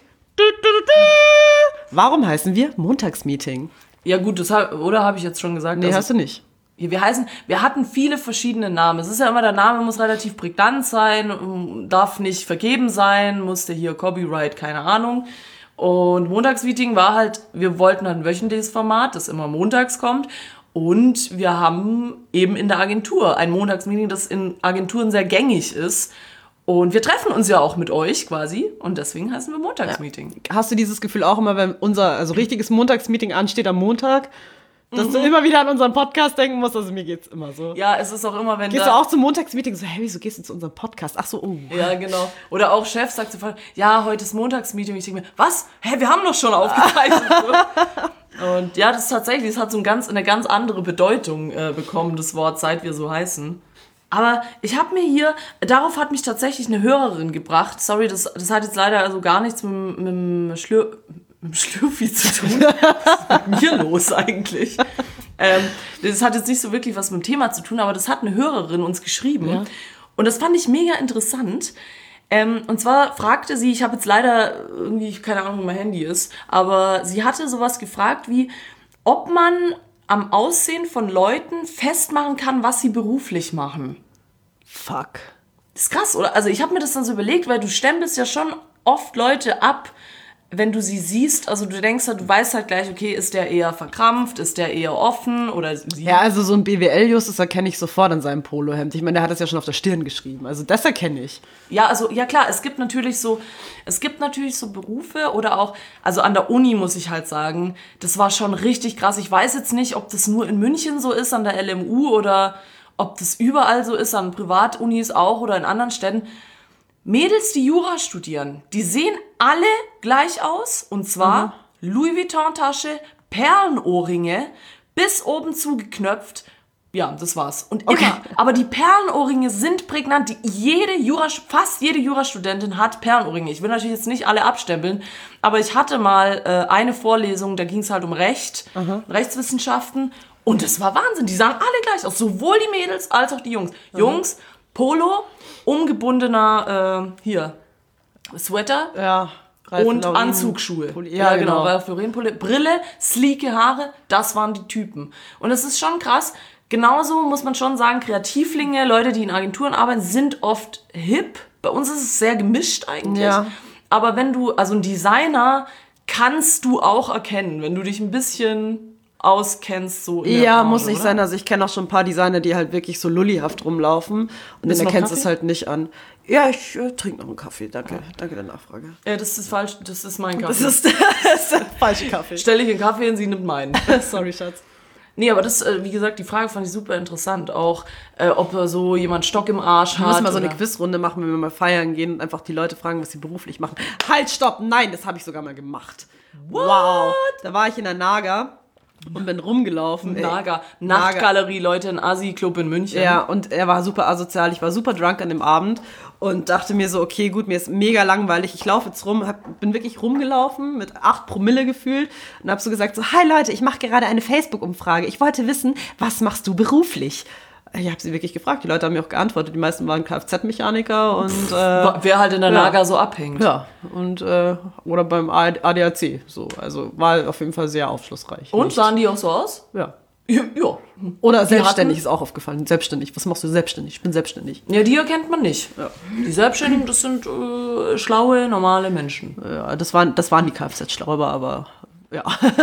Warum heißen wir Montagsmeeting? Ja gut, habe ich jetzt schon gesagt? Nee, Also, hast du nicht. wir hatten viele verschiedene Namen. Es ist ja immer, der Name muss relativ prägnant sein, darf nicht vergeben sein, musste hier Copyright, keine Ahnung. Und Montagsmeeting war halt, wir wollten halt ein wöchentliches Format, das immer montags kommt. Und wir haben eben in der Agentur ein Montagsmeeting, das in Agenturen sehr gängig ist. Und wir treffen uns ja auch mit euch quasi. Und deswegen heißen wir Montagsmeeting. Hast du dieses Gefühl auch immer, wenn unser richtiges Montagsmeeting ansteht am Montag, dass du immer wieder an unseren Podcast denken musst? Also mir geht's immer so. Ja, es ist auch immer, wenn Gehst du auch zum Montagsmeeting so, hey, wieso gehst du zu unserem Podcast? Ach so, oh. Ja, genau. Oder auch Chef sagt sofort, ja, heute ist Montagsmeeting. Ich denke mir, was? Hä, wir haben doch schon aufgezeichnet. Und ja, das ist tatsächlich, es hat so eine ganz andere Bedeutung bekommen, das Wort, seit wir so heißen. Aber ich habe mir hier, darauf hat mich tatsächlich eine Hörerin gebracht. Sorry, das hat jetzt leider also gar nichts mit dem Schlürfi zu tun. Was ist mit mir los eigentlich? Das hat jetzt nicht so wirklich was mit dem Thema zu tun, aber das hat eine Hörerin uns geschrieben. Ja. Und das fand ich mega interessant. Und zwar fragte sie, ich habe jetzt leider irgendwie, keine Ahnung, wo mein Handy ist, aber sie hatte sowas gefragt wie, ob man am Aussehen von Leuten festmachen kann, was sie beruflich machen. Fuck. Das ist krass, oder? Also ich habe mir das dann so überlegt, weil du stempelst ja schon oft Leute ab, wenn du sie siehst. Also du denkst halt, du weißt halt gleich, okay, ist der eher verkrampft, ist der eher offen oder sie. Ja, also so ein BWL-Justus erkenne ich sofort an seinem Polohemd. Ich meine, der hat das ja schon auf der Stirn geschrieben. Also das erkenne ich. Ja, also, ja klar, es gibt natürlich so Berufe oder auch, also an der Uni muss ich halt sagen, das war schon richtig krass. Ich weiß jetzt nicht, ob das nur in München so ist, an der LMU oder ob das überall so ist, an Privatunis auch oder in anderen Städten. Mädels, die Jura studieren, die sehen alle gleich aus. Und zwar Louis Vuitton-Tasche, Perlenohrringe, bis oben zugeknöpft. Ja, das war's. Und immer. Aber die Perlenohrringe sind prägnant. Fast jede Jurastudentin hat Perlenohrringe. Ich will natürlich jetzt nicht alle abstempeln, aber ich hatte mal eine Vorlesung, da ging es halt um Rechtswissenschaften. Und das war Wahnsinn. Die sahen alle gleich aus. Sowohl die Mädels als auch die Jungs. Jungs, Polo, umgebundener Sweater. Ja. Und Anzugsschuhe. Ja, genau. Ralph Lauren Brille, sleeke Haare, das waren die Typen. Und es ist schon krass. Genauso muss man schon sagen, Kreativlinge, Leute, die in Agenturen arbeiten, sind oft hip. Bei uns ist es sehr gemischt eigentlich. Ja. Aber also ein Designer kannst du auch erkennen, wenn du dich ein bisschen auskennst. So in der Branche, muss nicht oder? sein. Also ich kenne auch schon ein paar Designer, die halt wirklich so lullihaft rumlaufen. Und Willst dann du noch erkennst du es Kaffee? halt nicht an. Ja, ich trinke noch einen Kaffee. Danke der Nachfrage. Das ist falsch, das ist mein Kaffee. Das ist der falsche Kaffee. Stelle ich den Kaffee hin, sie nimmt meinen. Sorry, Schatz. Nee, aber das, wie gesagt, die Frage fand ich super interessant. Auch, ob so jemand Stock im Arsch Wir hat. müssen mal so eine oder- Quizrunde machen, wenn wir mal feiern gehen und einfach die Leute fragen, was sie beruflich machen. Halt, stopp! Nein, das habe ich sogar mal gemacht. Wow! Da war ich in der Naga und bin rumgelaufen. Naga. Nachtgalerie, Leute, ein Asi-Club in München. Ja, und er war super asozial. Ich war super drunk an dem Abend und dachte mir so, okay, gut, mir ist mega langweilig. Ich laufe jetzt rum, bin wirklich rumgelaufen mit 8 Promille gefühlt und habe so gesagt so, hi Leute, ich mache gerade eine Facebook-Umfrage. Ich wollte wissen, was machst du beruflich? Ich habe sie wirklich gefragt. Die Leute haben mir auch geantwortet. Die meisten waren Kfz-Mechaniker und Wer halt in der Naga so abhängt. ja, und oder beim ADAC. So, also war auf jeden Fall sehr aufschlussreich. Und Nicht- sahen die auch so aus? ja. Ja. Oder Die selbstständig hatten- ist auch aufgefallen. Selbstständig. Was machst du selbstständig? Ich bin selbstständig. Ja, die erkennt man nicht. Ja. Die Selbstständigen, das sind schlaue, normale Menschen. Ja, das waren die Kfz-Schlauber, aber ja.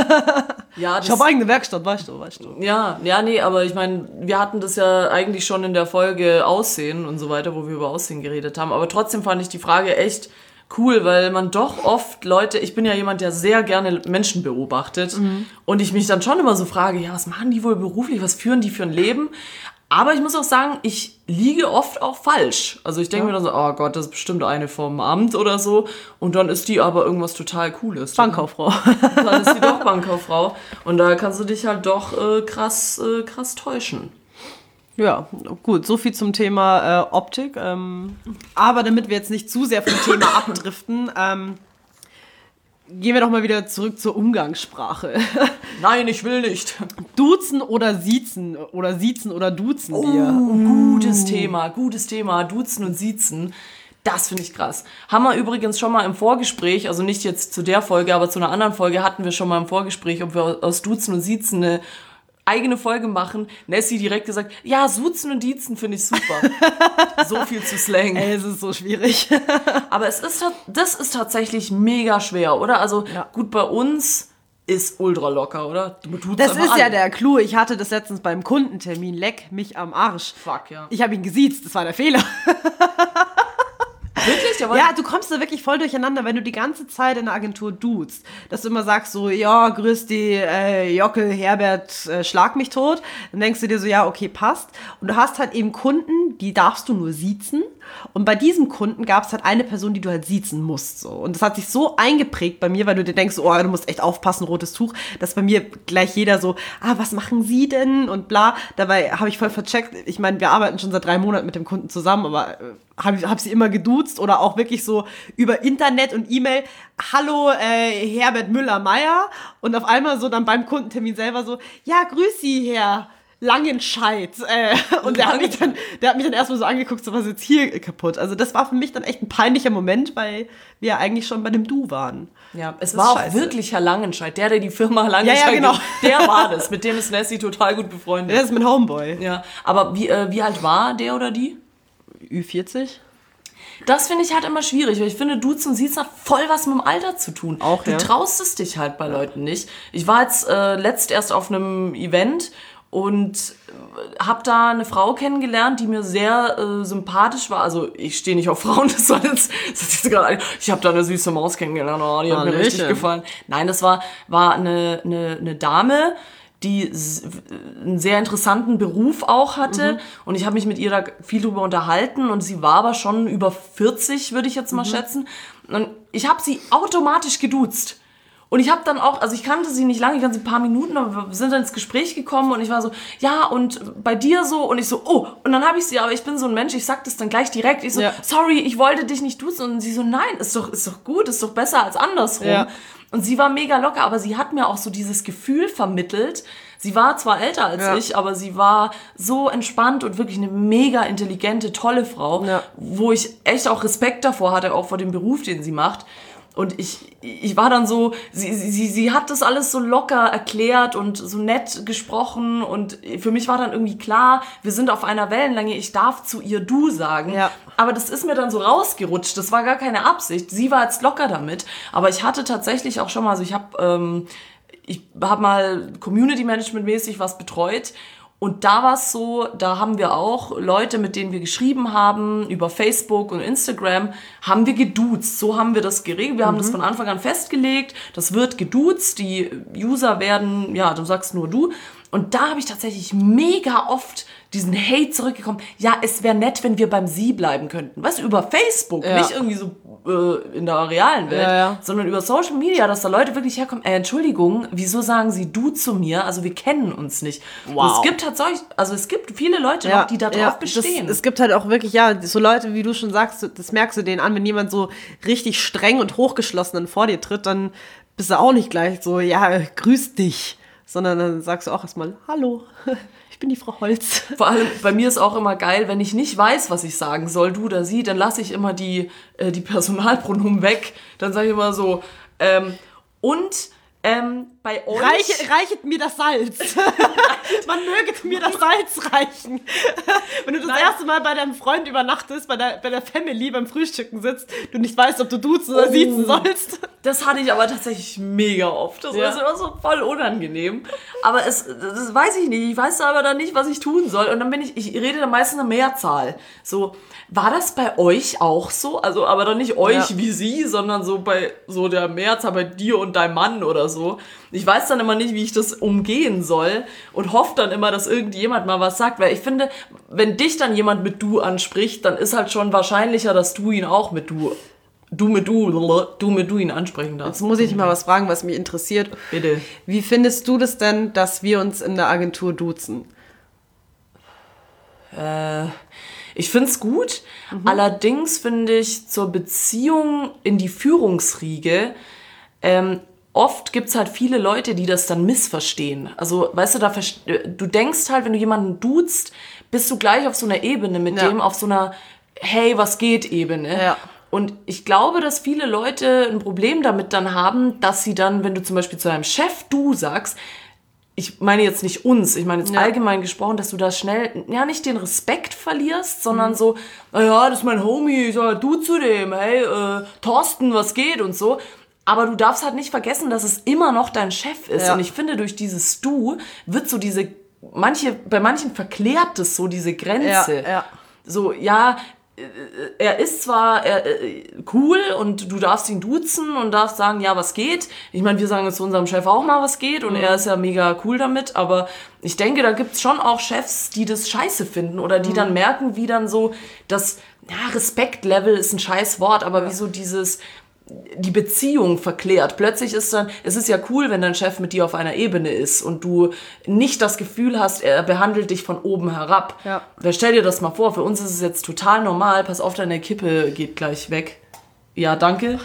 Ja, Ich habe eigene Werkstatt, weißt du. Ja, nee, aber ich meine, wir hatten das ja eigentlich schon in der Folge Aussehen und so weiter, wo wir über Aussehen geredet haben. Aber trotzdem fand ich die Frage echt cool, weil man doch oft Leute, ich bin ja jemand, der sehr gerne Menschen beobachtet und ich mich dann schon immer so frage, ja, was machen die wohl beruflich, was führen die für ein Leben? Aber ich muss auch sagen, ich liege oft auch falsch. Also ich denke mir dann so, oh Gott, das ist bestimmt eine vom Amt oder so. Und dann ist die aber irgendwas total Cooles. Bankkauffrau. Dann ist sie doch Bankkauffrau. Und da kannst du dich halt doch krass täuschen. Ja, gut, so viel zum Thema Optik. Aber damit wir jetzt nicht zu sehr vom Thema abdriften, gehen wir doch mal wieder zurück zur Umgangssprache. Nein, ich will nicht. Duzen oder siezen oder duzen wir. Gutes Thema. Duzen und Siezen. Das finde ich krass. Haben wir übrigens schon mal im Vorgespräch, also nicht jetzt zu der Folge, aber zu einer anderen Folge hatten wir schon mal im Vorgespräch, ob wir aus Duzen und Siezen eine eigene Folge machen. Nessie direkt gesagt, ja, Suzen und Diezen finde ich super. So viel zu Slang. Ey, es ist so schwierig. Aber das ist tatsächlich mega schwer, oder? Also Ja. gut, bei uns ist ultra locker, oder? Du duzt Das einfach ist ja alle. der Clou. Ich hatte das letztens beim Kundentermin. Leck mich am Arsch. Fuck, ja. Ich habe ihn gesiezt. Das war der Fehler. Wirklich? Der war Ja, du kommst da wirklich voll durcheinander, wenn du die ganze Zeit in der Agentur duzt. Dass du immer sagst so, ja, grüß die Jockel, Herbert, schlag mich tot. Dann denkst du dir so, ja, okay, passt. Und du hast halt eben Kunden, die darfst du nur siezen. Und bei diesem Kunden gab es halt eine Person, die du halt siezen musst. So. Und das hat sich so eingeprägt bei mir, weil du dir denkst, oh, du musst echt aufpassen, rotes Tuch, dass bei mir gleich jeder so, was machen Sie denn? Und bla. Dabei habe ich voll vercheckt. Ich meine, wir arbeiten schon seit 3 Monaten mit dem Kunden zusammen, aber hab sie immer geduzt oder auch wirklich so über Internet und E-Mail, hallo Herbert Müller-Meyer, und auf einmal so dann beim Kundentermin selber so, ja, grüß Sie, Herr Langenscheid. Und der hat mich dann erstmal so angeguckt, so was ist jetzt hier kaputt. Also das war für mich dann echt ein peinlicher Moment, weil wir ja eigentlich schon bei dem Du waren. Ja, es war auch wirklich Herr Langenscheid, der die Firma Langenscheid, ja, genau. Der war das, mit dem ist Nessie total gut befreundet. Der ist mein Homeboy. Ja, aber wie alt war der oder die? Ü40. Das finde ich halt immer schwierig, weil ich finde, Duzen und Siezen hat voll was mit dem Alter zu tun. Auch, du ja. traust es dich halt bei Leuten nicht. Ich war jetzt letzt erst auf einem Event und habe da eine Frau kennengelernt, die mir sehr sympathisch war. Also ich stehe nicht auf Frauen, das ist gerade, ich habe da eine süße Maus kennengelernt, die hat mir richtig gefallen. Nein, das war eine Dame, die einen sehr interessanten Beruf auch hatte. Und ich habe mich mit ihr da viel drüber unterhalten. Und sie war aber schon über 40, würde ich jetzt mal schätzen. Und ich habe sie automatisch geduzt. Und ich habe dann auch, also ich kannte sie nicht lange, ich kannte sie ein paar Minuten, aber wir sind dann ins Gespräch gekommen und ich war so, ja, und bei dir so? Und ich so, oh, und dann habe ich sie, aber ich bin so ein Mensch, ich sag das dann gleich direkt. Ich so, sorry, ich wollte dich nicht duzen. Und sie so, nein, ist doch gut, ist doch besser als andersrum. Ja. Und sie war mega locker, aber sie hat mir auch so dieses Gefühl vermittelt. Sie war zwar älter als ich, aber sie war so entspannt und wirklich eine mega intelligente, tolle Frau, wo ich echt auch Respekt davor hatte, auch vor dem Beruf, den sie macht. Und ich war dann so, sie hat das alles so locker erklärt und so nett gesprochen und für mich war dann irgendwie klar, wir sind auf einer Wellenlänge, ich darf zu ihr du sagen. Ja. Aber das ist mir dann so rausgerutscht, das war gar keine Absicht. Sie war jetzt locker damit, aber ich hatte tatsächlich auch schon mal, also ich habe mal Community Management mäßig was betreut. Und da war es so, da haben wir auch Leute, mit denen wir geschrieben haben, über Facebook und Instagram, haben wir geduzt. So haben wir das geregelt. Wir haben das von Anfang an festgelegt. Das wird geduzt. Die User werden, ja, du sagst nur du. Und da habe ich tatsächlich mega oft diesen Hate zurückgekommen. Ja, es wäre nett, wenn wir beim Sie bleiben könnten. Weißt du, über Facebook, nicht irgendwie so in der realen Welt, sondern über Social Media, dass da Leute wirklich herkommen, Entschuldigung, wieso sagen Sie du zu mir? Also wir kennen uns nicht. Wow. Es gibt viele Leute noch, die da drauf bestehen. Es gibt halt auch wirklich, so Leute, wie du schon sagst, das merkst du denen an, wenn jemand so richtig streng und hochgeschlossen dann vor dir tritt, dann bist du auch nicht gleich so, ja, grüß dich, sondern dann sagst du auch erstmal, hallo. Ich bin die Frau Holz. Vor allem, bei mir ist auch immer geil, wenn ich nicht weiß, was ich sagen soll, du oder sie, dann lasse ich immer die Personalpronomen weg. Dann sage ich immer so, bei euch... Reichet mir das Salz. Man möge mir das Salz reichen. Wenn du das erste Mal bei deinem Freund übernachtest, bei der Family beim Frühstücken sitzt, du nicht weißt, ob du duzen oder siezen sollst. Das hatte ich aber tatsächlich mega oft. Das ist immer so voll unangenehm. Aber das weiß ich nicht. Ich weiß aber dann nicht, was ich tun soll. Und dann ich rede dann meistens eine Mehrzahl. So, war das bei euch auch so? Also, aber dann nicht euch wie sie, sondern so bei so der Mehrzahl bei dir und deinem Mann oder so. Ich weiß dann immer nicht, wie ich das umgehen soll und hoffe dann immer, dass irgendjemand mal was sagt, weil ich finde, wenn dich dann jemand mit du anspricht, dann ist halt schon wahrscheinlicher, dass du ihn auch mit du mit du ihn ansprechen darfst. Jetzt muss ich dich mal was fragen, was mich interessiert. Bitte. Wie findest du das denn, dass wir uns in der Agentur duzen? Ich finde es gut. Allerdings finde ich zur Beziehung in die Führungsriege oft gibt es halt viele Leute, die das dann missverstehen. Also, weißt du, du denkst halt, wenn du jemanden duzt, bist du gleich auf so einer Ebene mit dem, auf so einer hey, was geht Ebene. Ja. Und ich glaube, dass viele Leute ein Problem damit dann haben, dass sie dann, wenn du zum Beispiel zu deinem Chef du sagst, ich meine jetzt nicht uns, ich meine jetzt allgemein gesprochen, dass du da schnell, nicht den Respekt verlierst, sondern so, naja, das ist mein Homie, ich sag du zu dem, hey, Thorsten, was geht und so. Aber du darfst halt nicht vergessen, dass es immer noch dein Chef ist. Ja. Und ich finde, durch dieses Du wird so bei manchen verklärt es so diese Grenze. Ja. So, er ist zwar cool und du darfst ihn duzen und darfst sagen, ja, was geht. Ich meine, wir sagen jetzt zu unserem Chef auch mal, was geht und er ist ja mega cool damit, aber ich denke, da gibt's schon auch Chefs, die das scheiße finden oder die dann merken, wie dann so das, Respektlevel ist ein scheiß Wort, aber wie so die Beziehung verklärt. Plötzlich es ist ja cool, wenn dein Chef mit dir auf einer Ebene ist und du nicht das Gefühl hast, er behandelt dich von oben herab. Ja. Stell dir das mal vor, für uns ist es jetzt total normal, pass auf, deine Kippe geht gleich weg. Ja, danke.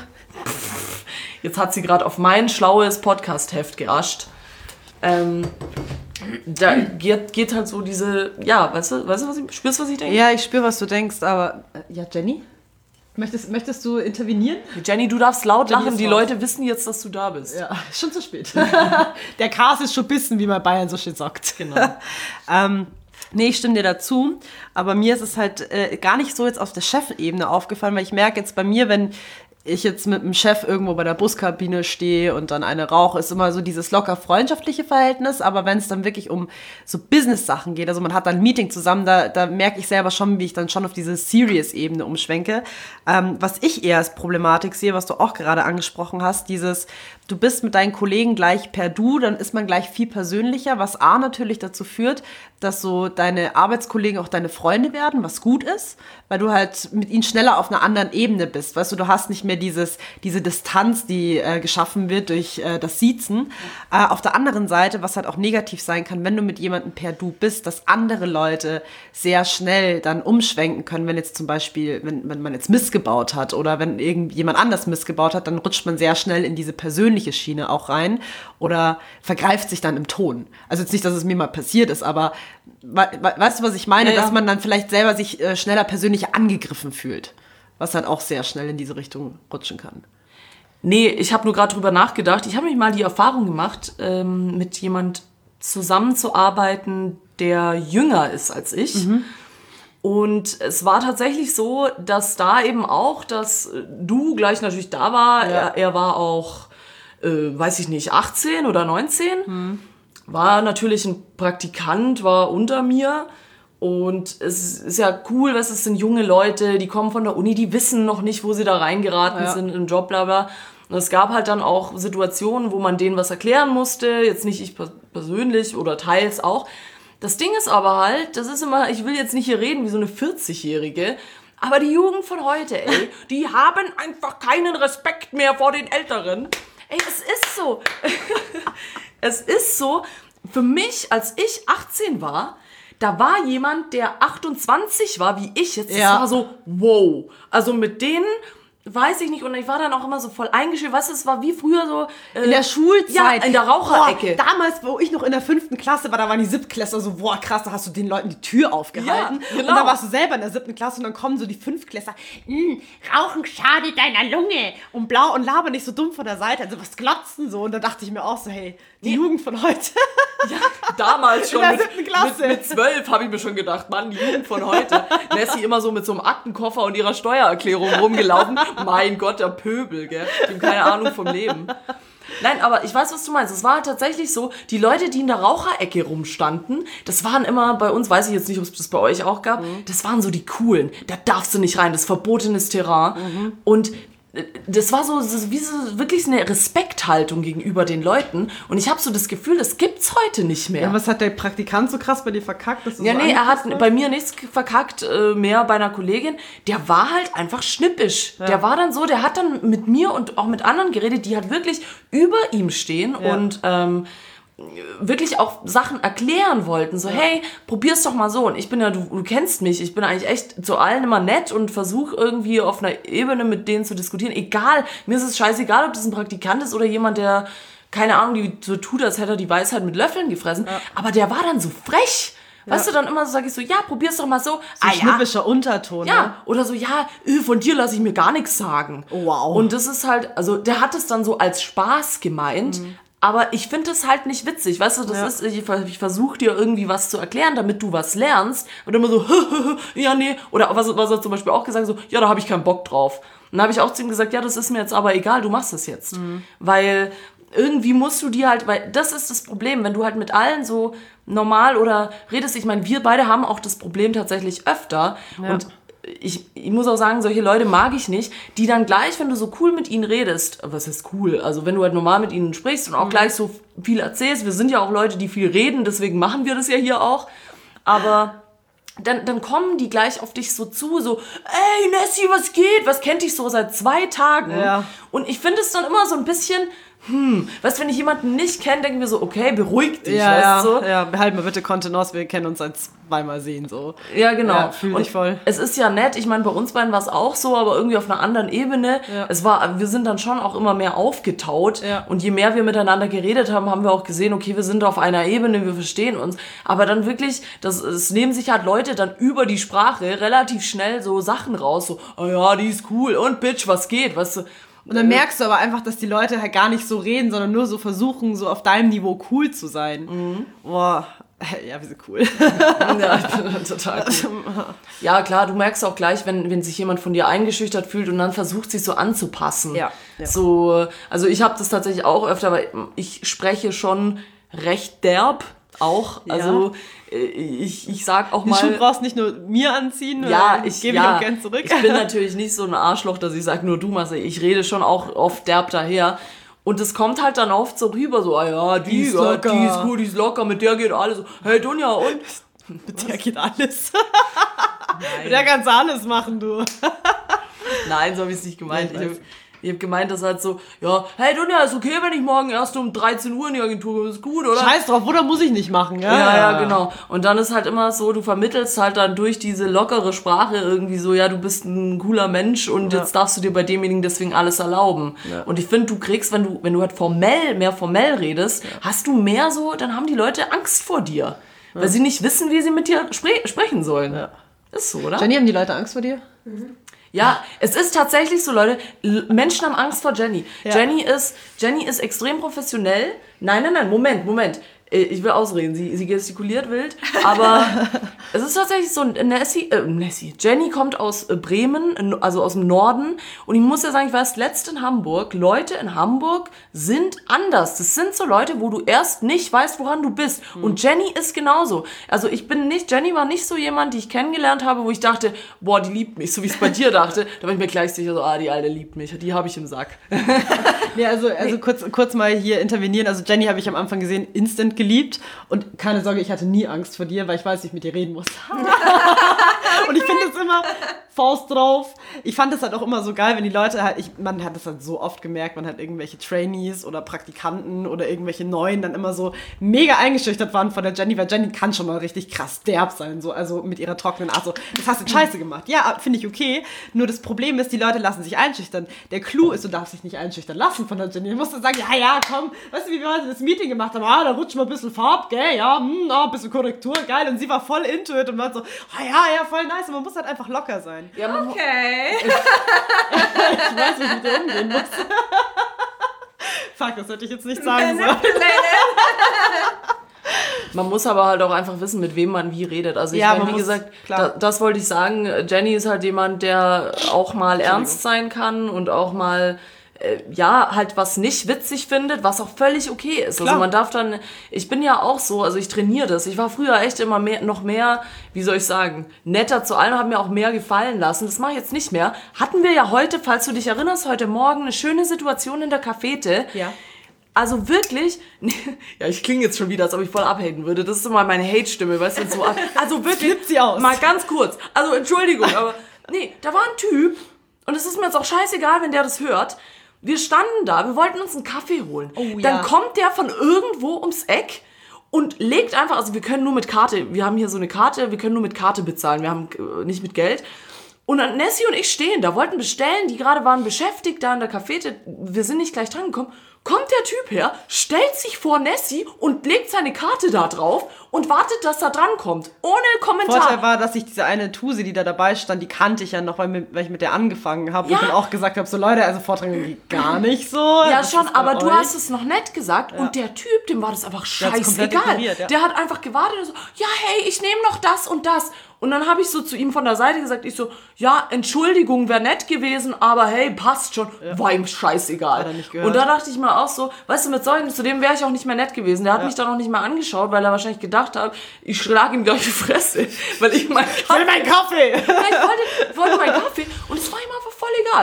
Jetzt hat sie gerade auf mein schlaues Podcast-Heft geascht. da geht halt so diese, ja, weißt du, spürst du, was ich denke? Ja, ich spüre, was du denkst, aber ja, Jenny? Möchtest du intervenieren? Jenny, du darfst laut Jenny lachen, ist die raus. Leute wissen jetzt, dass du da bist. Ja, schon zu spät. Der Kas ist schon bissen, wie man Bayern so schön sagt. Genau. Nee, ich stimme dir dazu, aber mir ist es halt gar nicht so jetzt auf der Chefebene aufgefallen, weil ich merke jetzt bei mir, wenn ich jetzt mit dem Chef irgendwo bei der Buskabine stehe und dann eine rauche, ist immer so dieses locker freundschaftliche Verhältnis, aber wenn es dann wirklich um so Business-Sachen geht, also man hat dann ein Meeting zusammen, da merke ich selber schon, wie ich dann schon auf diese Serious-Ebene umschwenke. Was ich eher als Problematik sehe, was du auch gerade angesprochen hast, dieses, du bist mit deinen Kollegen gleich per Du, dann ist man gleich viel persönlicher, was A natürlich dazu führt, dass so deine Arbeitskollegen auch deine Freunde werden, was gut ist, weil du halt mit ihnen schneller auf einer anderen Ebene bist. Weißt du hast nicht mehr diese Distanz, die geschaffen wird durch das Siezen. Auf der anderen Seite, was halt auch negativ sein kann, wenn du mit jemandem per Du bist, dass andere Leute sehr schnell dann umschwenken können, wenn jetzt zum Beispiel, wenn man jetzt missgebaut hat oder wenn irgendjemand anders missgebaut hat, dann rutscht man sehr schnell in diese persönliche Schiene auch rein oder vergreift sich dann im Ton. Also jetzt nicht, dass es mir mal passiert ist, aber weißt du, was ich meine? Ja. Dass man dann vielleicht selber sich schneller persönlich angegriffen fühlt, was dann auch sehr schnell in diese Richtung rutschen kann. Nee, ich habe nur gerade drüber nachgedacht. Ich habe mich mal die Erfahrung gemacht, mit jemand zusammenzuarbeiten, der jünger ist als ich. Und es war tatsächlich so, dass da eben auch, dass du gleich natürlich da war. Ja. Er war auch, weiß ich nicht, 18 oder 19. War natürlich ein Praktikant, war unter mir. Und es ist ja cool, es sind junge Leute, die kommen von der Uni, die wissen noch nicht, wo sie da reingeraten sind im Job, bla bla. Und es gab halt dann auch Situationen, wo man denen was erklären musste, jetzt nicht ich persönlich oder teils auch. Das Ding ist aber halt, das ist immer, ich will jetzt nicht hier reden wie so eine 40-Jährige, aber die Jugend von heute, ey, die haben einfach keinen Respekt mehr vor den Älteren. Ey, es ist so. Es ist so, für mich, als ich 18 war, da war jemand, der 28 war, wie ich jetzt. Das war so, wow. Also mit denen, weiß ich nicht, und ich war dann auch immer so voll eingeschrieben. Weißt du, es war wie früher so... In der Schulzeit. Ja, in der Raucherecke. Boah, damals, wo ich noch in der 5. Klasse war, da waren die Siebtklässler so, boah, krass, da hast du den Leuten die Tür aufgehalten. Ja, genau. Und dann warst du selber in der 7. Klasse und dann kommen so die Fünftklässler, Rauchen schadet deiner Lunge und blau und labern nicht so dumm von der Seite, also was glotzen so. Und da dachte ich mir auch so, hey, die Jugend von heute. Ja, damals schon In der 7. Klasse. Mit 12 habe ich mir schon gedacht, Mann, die Jugend von heute. Nessie immer so mit so einem Aktenkoffer und ihrer Steuererklärung rumgelaufen. Mein Gott, der Pöbel, gell? Die haben keine Ahnung vom Leben. Nein, aber ich weiß, was du meinst. Es war tatsächlich so, die Leute, die in der Raucherecke rumstanden, das waren immer bei uns, weiß ich jetzt nicht, ob es das bei euch auch gab, das waren so die Coolen. Da darfst du nicht rein, das ist verbotenes Terrain. Und das war so wie so wirklich eine Respekthaltung gegenüber den Leuten. Und ich habe so das Gefühl, das gibt's heute nicht mehr. Ja, was hat der Praktikant so krass bei dir verkackt? Dass du Ja, so nee, er hat angepasst bei mir nichts verkackt, mehr bei einer Kollegin. Der war halt einfach schnippisch. Ja. Der war dann so, der hat dann mit mir und auch mit anderen geredet, die halt wirklich über ihm stehen und wirklich auch Sachen erklären wollten. So, hey, probier's doch mal so. Und ich bin ja, du kennst mich, ich bin eigentlich echt zu allen immer nett und versuche irgendwie auf einer Ebene mit denen zu diskutieren. Egal, mir ist es scheißegal, ob das ein Praktikant ist oder jemand, der, keine Ahnung, die so tut, als hätte er die Weisheit mit Löffeln gefressen. Ja. Aber der war dann so frech. Weißt du, dann immer so, sag ich so, ja, probier's doch mal so. So schnippischer Unterton. Ja, ne? oder so, ja, von dir lasse ich mir gar nichts sagen. Wow. Und das ist halt, also der hat es dann so als Spaß gemeint, aber ich finde es halt nicht witzig, weißt du, das ist, ich versuche dir irgendwie was zu erklären, damit du was lernst und immer so, ja, nee, oder was er zum Beispiel auch gesagt hat, so, ja, da habe ich keinen Bock drauf. Und dann habe ich auch zu ihm gesagt, ja, das ist mir jetzt aber egal, du machst das jetzt. Weil irgendwie musst du dir halt, weil das ist das Problem, wenn du halt mit allen so normal oder redest, ich meine, wir beide haben auch das Problem tatsächlich öfter und ich muss auch sagen, solche Leute mag ich nicht, die dann gleich, wenn du so cool mit ihnen redest, was heißt cool, also wenn du halt normal mit ihnen sprichst und auch gleich so viel erzählst, wir sind ja auch Leute, die viel reden, deswegen machen wir das ja hier auch, aber dann kommen die gleich auf dich so zu, so, ey Nessie, was geht? Was kennt dich so seit 2 Tagen? Ja. Und ich finde es dann immer so ein bisschen weißt du, wenn ich jemanden nicht kenne, denke ich mir so, okay, beruhig dich, weißt du? Ja, behalt mal bitte Kontenance, wir kennen uns seit 2-mal sehen, so. Ja, genau. Ja, fühl dich voll. Es ist ja nett, ich meine, bei uns beiden war es auch so, aber irgendwie auf einer anderen Ebene. Ja. Wir sind dann schon auch immer mehr aufgetaut und je mehr wir miteinander geredet haben, haben wir auch gesehen, okay, wir sind auf einer Ebene, wir verstehen uns. Aber dann wirklich, es nehmen sich halt Leute dann über die Sprache relativ schnell so Sachen raus, so, oh ja, die ist cool und Bitch, was geht, weißt du? Und dann merkst du aber einfach, dass die Leute halt gar nicht so reden, sondern nur so versuchen, so auf deinem Niveau cool zu sein. Boah, ja, wir sind cool. Ja, total cool. Ja, klar, du merkst auch gleich, wenn sich jemand von dir eingeschüchtert fühlt und dann versucht, sich so anzupassen. Ja. So, also ich habe das tatsächlich auch öfter, aber ich spreche schon recht derb auch. Ja. Also ich sag auch mal... Die Schuhe brauchst nicht nur mir anziehen, ja, ich gebe auch gern zurück. Ich bin natürlich nicht so ein Arschloch, dass ich sage, nur du machst. Ich rede schon auch oft derb daher. Und es kommt halt dann oft so rüber, so, die ist gut, die ist locker, mit der geht alles. Hey, Dunja, und? Mit der geht alles. Mit der kannst du alles machen, du. Nein, so habe ich es nicht gemeint. Ich habe gemeint, dass halt so, ja, hey Dunja, ist okay, wenn ich morgen erst um 13 Uhr in die Agentur komme, ist gut, oder? Scheiß drauf, oder muss ich nicht machen, ja? Ja, genau. Und dann ist halt immer so, du vermittelst halt dann durch diese lockere Sprache irgendwie so, ja, du bist ein cooler Mensch und jetzt darfst du dir bei demjenigen deswegen alles erlauben. Ja. Und ich finde, du kriegst, wenn du halt mehr formell redest, hast du mehr so, dann haben die Leute Angst vor dir. Weil sie nicht wissen, wie sie mit dir sprechen sollen. Ja. Ist so, oder? Jenny, haben die Leute Angst vor dir? Ja, es ist tatsächlich so, Leute, Menschen haben Angst vor Jenny. Ja. Jenny ist extrem professionell. Nein, Moment. Ich will ausreden, sie gestikuliert wild, aber es ist tatsächlich so, Jenny kommt aus Bremen, also aus dem Norden, und ich muss ja sagen, ich war erst letzt in Hamburg, Leute in Hamburg sind anders, das sind so Leute, wo du erst nicht weißt, woran du bist, und Jenny ist genauso, also Jenny war nicht so jemand, die ich kennengelernt habe, wo ich dachte, boah, die liebt mich, so wie ich es bei dir dachte, da war ich mir gleich sicher so, die Alte liebt mich, die habe ich im Sack. Ja, also kurz mal hier intervenieren, also Jenny habe ich am Anfang gesehen, instant geliebt und keine Sorge, ich hatte nie Angst vor dir, weil ich weiß, ich mit dir reden muss. Und ich finde es immer Faust drauf. Ich fand es halt auch immer so geil, wenn die Leute halt, man hat das halt so oft gemerkt, man hat irgendwelche Trainees oder Praktikanten oder irgendwelche Neuen dann immer so mega eingeschüchtert waren von der Jenny, weil Jenny kann schon mal richtig krass derb sein, so, also mit ihrer trockenen Art, so, das hast du scheiße gemacht. Ja, finde ich okay, nur das Problem ist, die Leute lassen sich einschüchtern. Der Clou ist, du darfst dich nicht einschüchtern lassen von der Jenny. Du musst dann sagen, ja, komm, weißt du, wie wir heute das Meeting gemacht haben, da rutscht mal ein bisschen Farb, gell, ja, ein bisschen Korrektur, geil, und sie war voll into it und war so, ja, voll nice, und man muss halt einfach locker sein. Ja, okay. Ich weiß, wie ich mit dir umgehen muss. Fuck, das hätte ich jetzt nicht sagen sollen. Man muss aber halt auch einfach wissen, mit wem man wie redet. Also ich meine, wie gesagt, das wollte ich sagen. Jenny ist halt jemand, der auch mal ernst sein kann und auch mal halt was nicht witzig findet, was auch völlig okay ist. Klar. Also man darf dann, ich bin ja auch so, also ich trainiere das. Ich war früher echt immer noch mehr, wie soll ich sagen, netter zu allen, habe mir auch mehr gefallen lassen. Das mache ich jetzt nicht mehr. Hatten wir ja heute, falls du dich erinnerst, heute Morgen eine schöne Situation in der Cafete. Ja. Also wirklich, ja, ich klinge jetzt schon wieder, als ob ich voll abhaten würde. Das ist immer meine Hate-Stimme, weißt du, so. Also wirklich, flippt sie aus. Mal ganz kurz. Also Entschuldigung, aber nee, da war ein Typ und es ist mir jetzt auch scheißegal, wenn der das hört. Wir standen da, wir wollten uns einen Kaffee holen. Oh, ja. Dann kommt der von irgendwo ums Eck und legt einfach, also wir können nur mit Karte, wir haben hier so eine Karte, wir können nur mit Karte bezahlen, wir haben nicht mit Geld. Und dann Nessie und ich stehen da, wollten bestellen, die gerade waren beschäftigt da in der Cafete, wir sind nicht gleich dran gekommen. Kommt der Typ her, stellt sich vor Nessie und legt seine Karte da drauf und wartet, dass er drankommt. Ohne Kommentar. Vorteil war, dass ich diese eine Tuse, die da dabei stand, die kannte ich ja noch, weil ich mit der angefangen habe. Ja. Und dann auch gesagt habe, so Leute, also Vorträge geht gar nicht so. Ja, schon, aber du hast es noch nett gesagt. Ja. Und der Typ, dem war das einfach scheißegal. Ja. Der hat einfach gewartet und so, ja, hey, ich nehme noch das und das. Und dann habe ich so zu ihm von der Seite gesagt, ich so, ja, Entschuldigung, wäre nett gewesen, aber hey, passt schon, war ihm scheißegal. Hat er nicht gehört. Und da dachte ich mir auch so, weißt du, zu dem wäre ich auch nicht mehr nett gewesen. Der hat mich dann auch nicht mehr angeschaut, weil er wahrscheinlich gedacht hat, ich schlag ihm gleich die Fresse, weil ich meinen Kaffee. Ja, ich wollte meinen Kaffee und es war ihm einfach voll egal.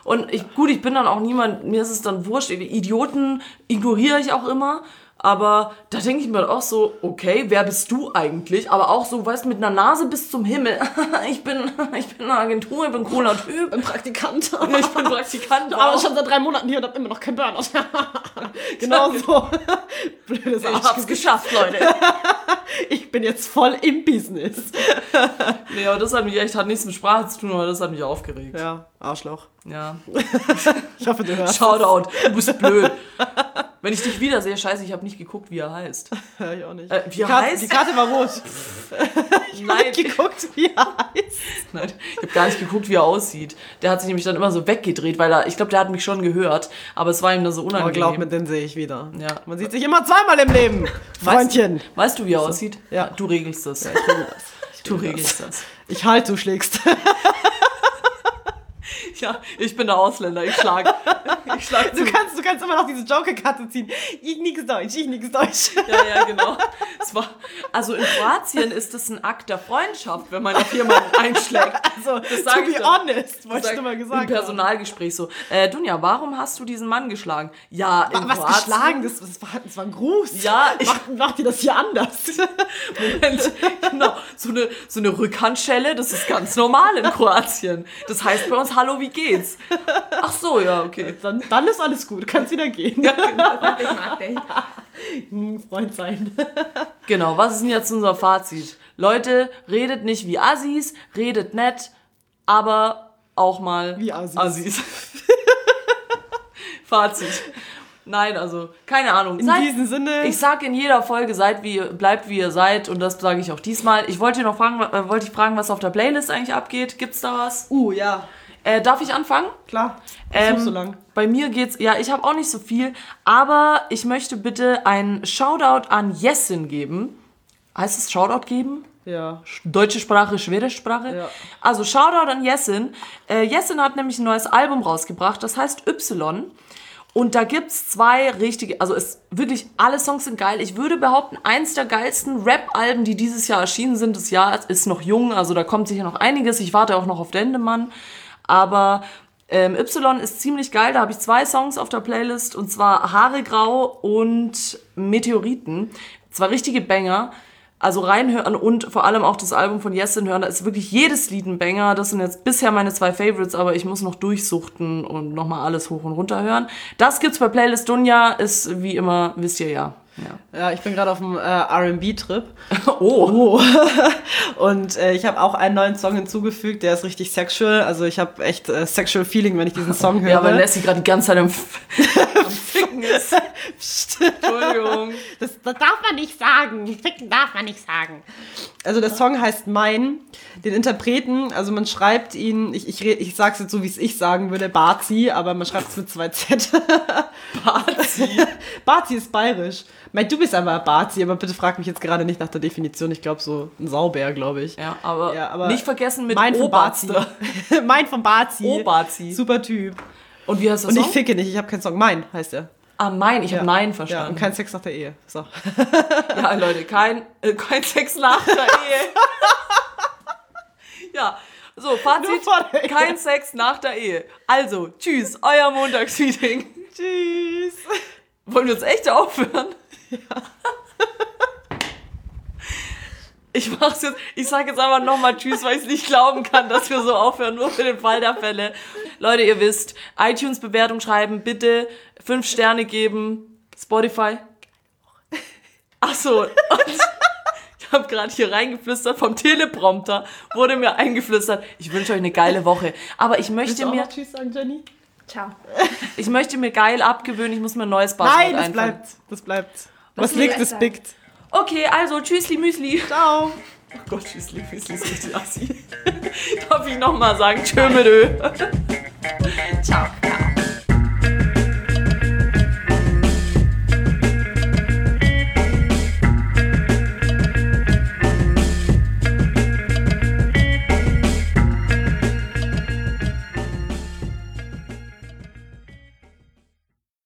Und ich bin dann auch niemand, mir ist es dann wurscht, Idioten ignoriere ich auch immer. Aber da denke ich mir auch so, okay, wer bist du eigentlich? Aber auch so, weißt du, mit einer Nase bis zum Himmel. Ich bin eine Agentur, ich bin ein cooler Typ. Ein Praktikant. Ich bin Praktikant. Aber schon seit 3 Monaten hier und hab immer noch kein Burnout. Genau so. Blödes Ich hab's geschafft, Leute. Ich bin jetzt voll im Business. Nee, aber das hat nichts mit Sprache zu tun, aber das hat mich aufgeregt. Ja, Arschloch. Ja. Ich hoffe, du hörst. Shoutout, du bist blöd. Wenn ich dich wiedersehe, scheiße, ich habe nicht geguckt, wie er heißt. Ja, ich auch nicht. Wie er heißt? Die Karte war rot. Nein, Geguckt, wie er heißt. nein, ich habe gar nicht geguckt, wie er aussieht. Der hat sich nämlich dann immer so weggedreht, weil ich glaube, der hat mich schon gehört, aber es war ihm da so unangenehm. Aber glaub mir, den sehe ich wieder. Ja. Man sieht sich immer zweimal im Leben, Freundchen. Weißt du, wie er aussieht? Ja. Du regelst das. Du regelst das. Ich halt, du schlägst. Ja, ich bin der Ausländer, ich schlage. Du kannst immer noch diese Joker-Karte ziehen. Ich nix Deutsch. Ja, genau. Also in Kroatien ist es ein Akt der Freundschaft, wenn man auf jemanden einschlägt. Also, Das to sag ich be doch. honest, wollte ich nur mal gesagt Im Personalgespräch so, Dunja, warum hast du diesen Mann geschlagen? Ja, in Was Kroatien. geschlagen? Das war ein Gruß. Ja, Macht ihr das hier anders? Moment, genau. So eine Rückhandschelle, das ist ganz normal in Kroatien. Das heißt bei uns, hallo, wie geht's? Ach so, ja, okay. Dann ist alles gut, du kannst wieder gehen. Ich mag dich. Freund sein. Genau, was ist denn jetzt unser Fazit? Leute, redet nicht wie Assis, redet nett, aber auch mal Wie Assis. Assis. Fazit. Nein, also, keine Ahnung. In diesem Sinne. Ich sag in jeder Folge, bleibt wie ihr seid, und das sage ich auch diesmal. Ich wollte fragen, was auf der Playlist eigentlich abgeht. Gibt's da was? Ja, Darf ich anfangen? klar. So lang. Bei mir geht's, ja, ich habe auch nicht so viel, aber ich möchte bitte einen Shoutout an Jessin geben. Heißt es Shoutout geben? Ja. Deutsche Sprache, schwere Sprache. Ja. Also Shoutout an Jessin. Jessin hat nämlich ein neues Album rausgebracht, das heißt Y. Und da gibt's 2 richtige, also wirklich alle Songs sind geil. Ich würde behaupten, eins der geilsten Rap-Alben, die dieses Jahr erschienen sind. Das Jahr ist noch jung, also da kommt sicher noch einiges. Ich warte auch noch auf Dendemann. Aber Y ist ziemlich geil. Da habe ich 2 Songs auf der Playlist, und zwar Haare grau und Meteoriten. 2 richtige Banger. Also reinhören und vor allem auch das Album von Jessin hören. Da ist wirklich jedes Lied ein Banger. Das sind jetzt bisher meine 2 Favorites, aber ich muss noch durchsuchten und nochmal alles hoch und runter hören. Das gibt's bei Playlist Dunja, ist wie immer, wisst ihr ja. Ja, ich bin gerade auf dem R&B-Trip. Oh. Und ich habe auch einen neuen Song hinzugefügt, der ist richtig sexual. Also ich habe echt sexual Feeling, wenn ich diesen Song höre. Ja, weil Lassie gerade die ganze Zeit am Ficken ist. Entschuldigung. Das darf man nicht sagen. Ficken darf man nicht sagen. Also der Song heißt Mein. Den Interpreten, also man schreibt ihn, ich sag's jetzt so, wie es ich sagen würde, Bazi, aber man schreibt es mit 2 Z. Bazi. Bazi ist bayerisch. Du bist aber Bazi, aber bitte frag mich jetzt gerade nicht nach der Definition. Ich glaube so ein Saubär, glaube ich. Ja, aber nicht vergessen mit Mein von Bazi. Obazi. Mein von Bazi. Obazi. Super Typ. Und wie heißt das Und Song? ich ficke nicht, ich habe keinen Song. Mein heißt er. Ah, Nein, ich habe Nein Ja, verstanden. und kein Sex nach der Ehe. So. Ja, Leute, kein Sex nach der Ehe. Ja, so, Fazit, Nur vor der Ehe. kein Sex nach der Ehe. Also, tschüss, euer Montagsmeeting. Tschüss. Wollen wir uns echt aufhören? Ja. Ich sage jetzt einfach nochmal tschüss, weil ich es nicht glauben kann, dass wir so aufhören, nur für den Fall der Fälle. Leute, ihr wisst, iTunes-Bewertung schreiben, bitte 5 Sterne geben, Spotify. Ach so, und ich habe gerade hier reingeflüstert, vom Teleprompter wurde mir eingeflüstert, ich wünsche euch eine geile Woche. Aber ich Willst möchte du auch mir, noch Tschüss sagen, Jenny? Ciao. ich möchte mir geil abgewöhnen, ich muss mir ein neues Passwort Nein, das einfallen. bleibt. Was liegt, das bickt. Okay, also tschüssli Müsli. Ciao. Oh Gott, tschüssli Müsli ist richtig assi. Darf ich nochmal sagen, tschö mit Ö. Ciao.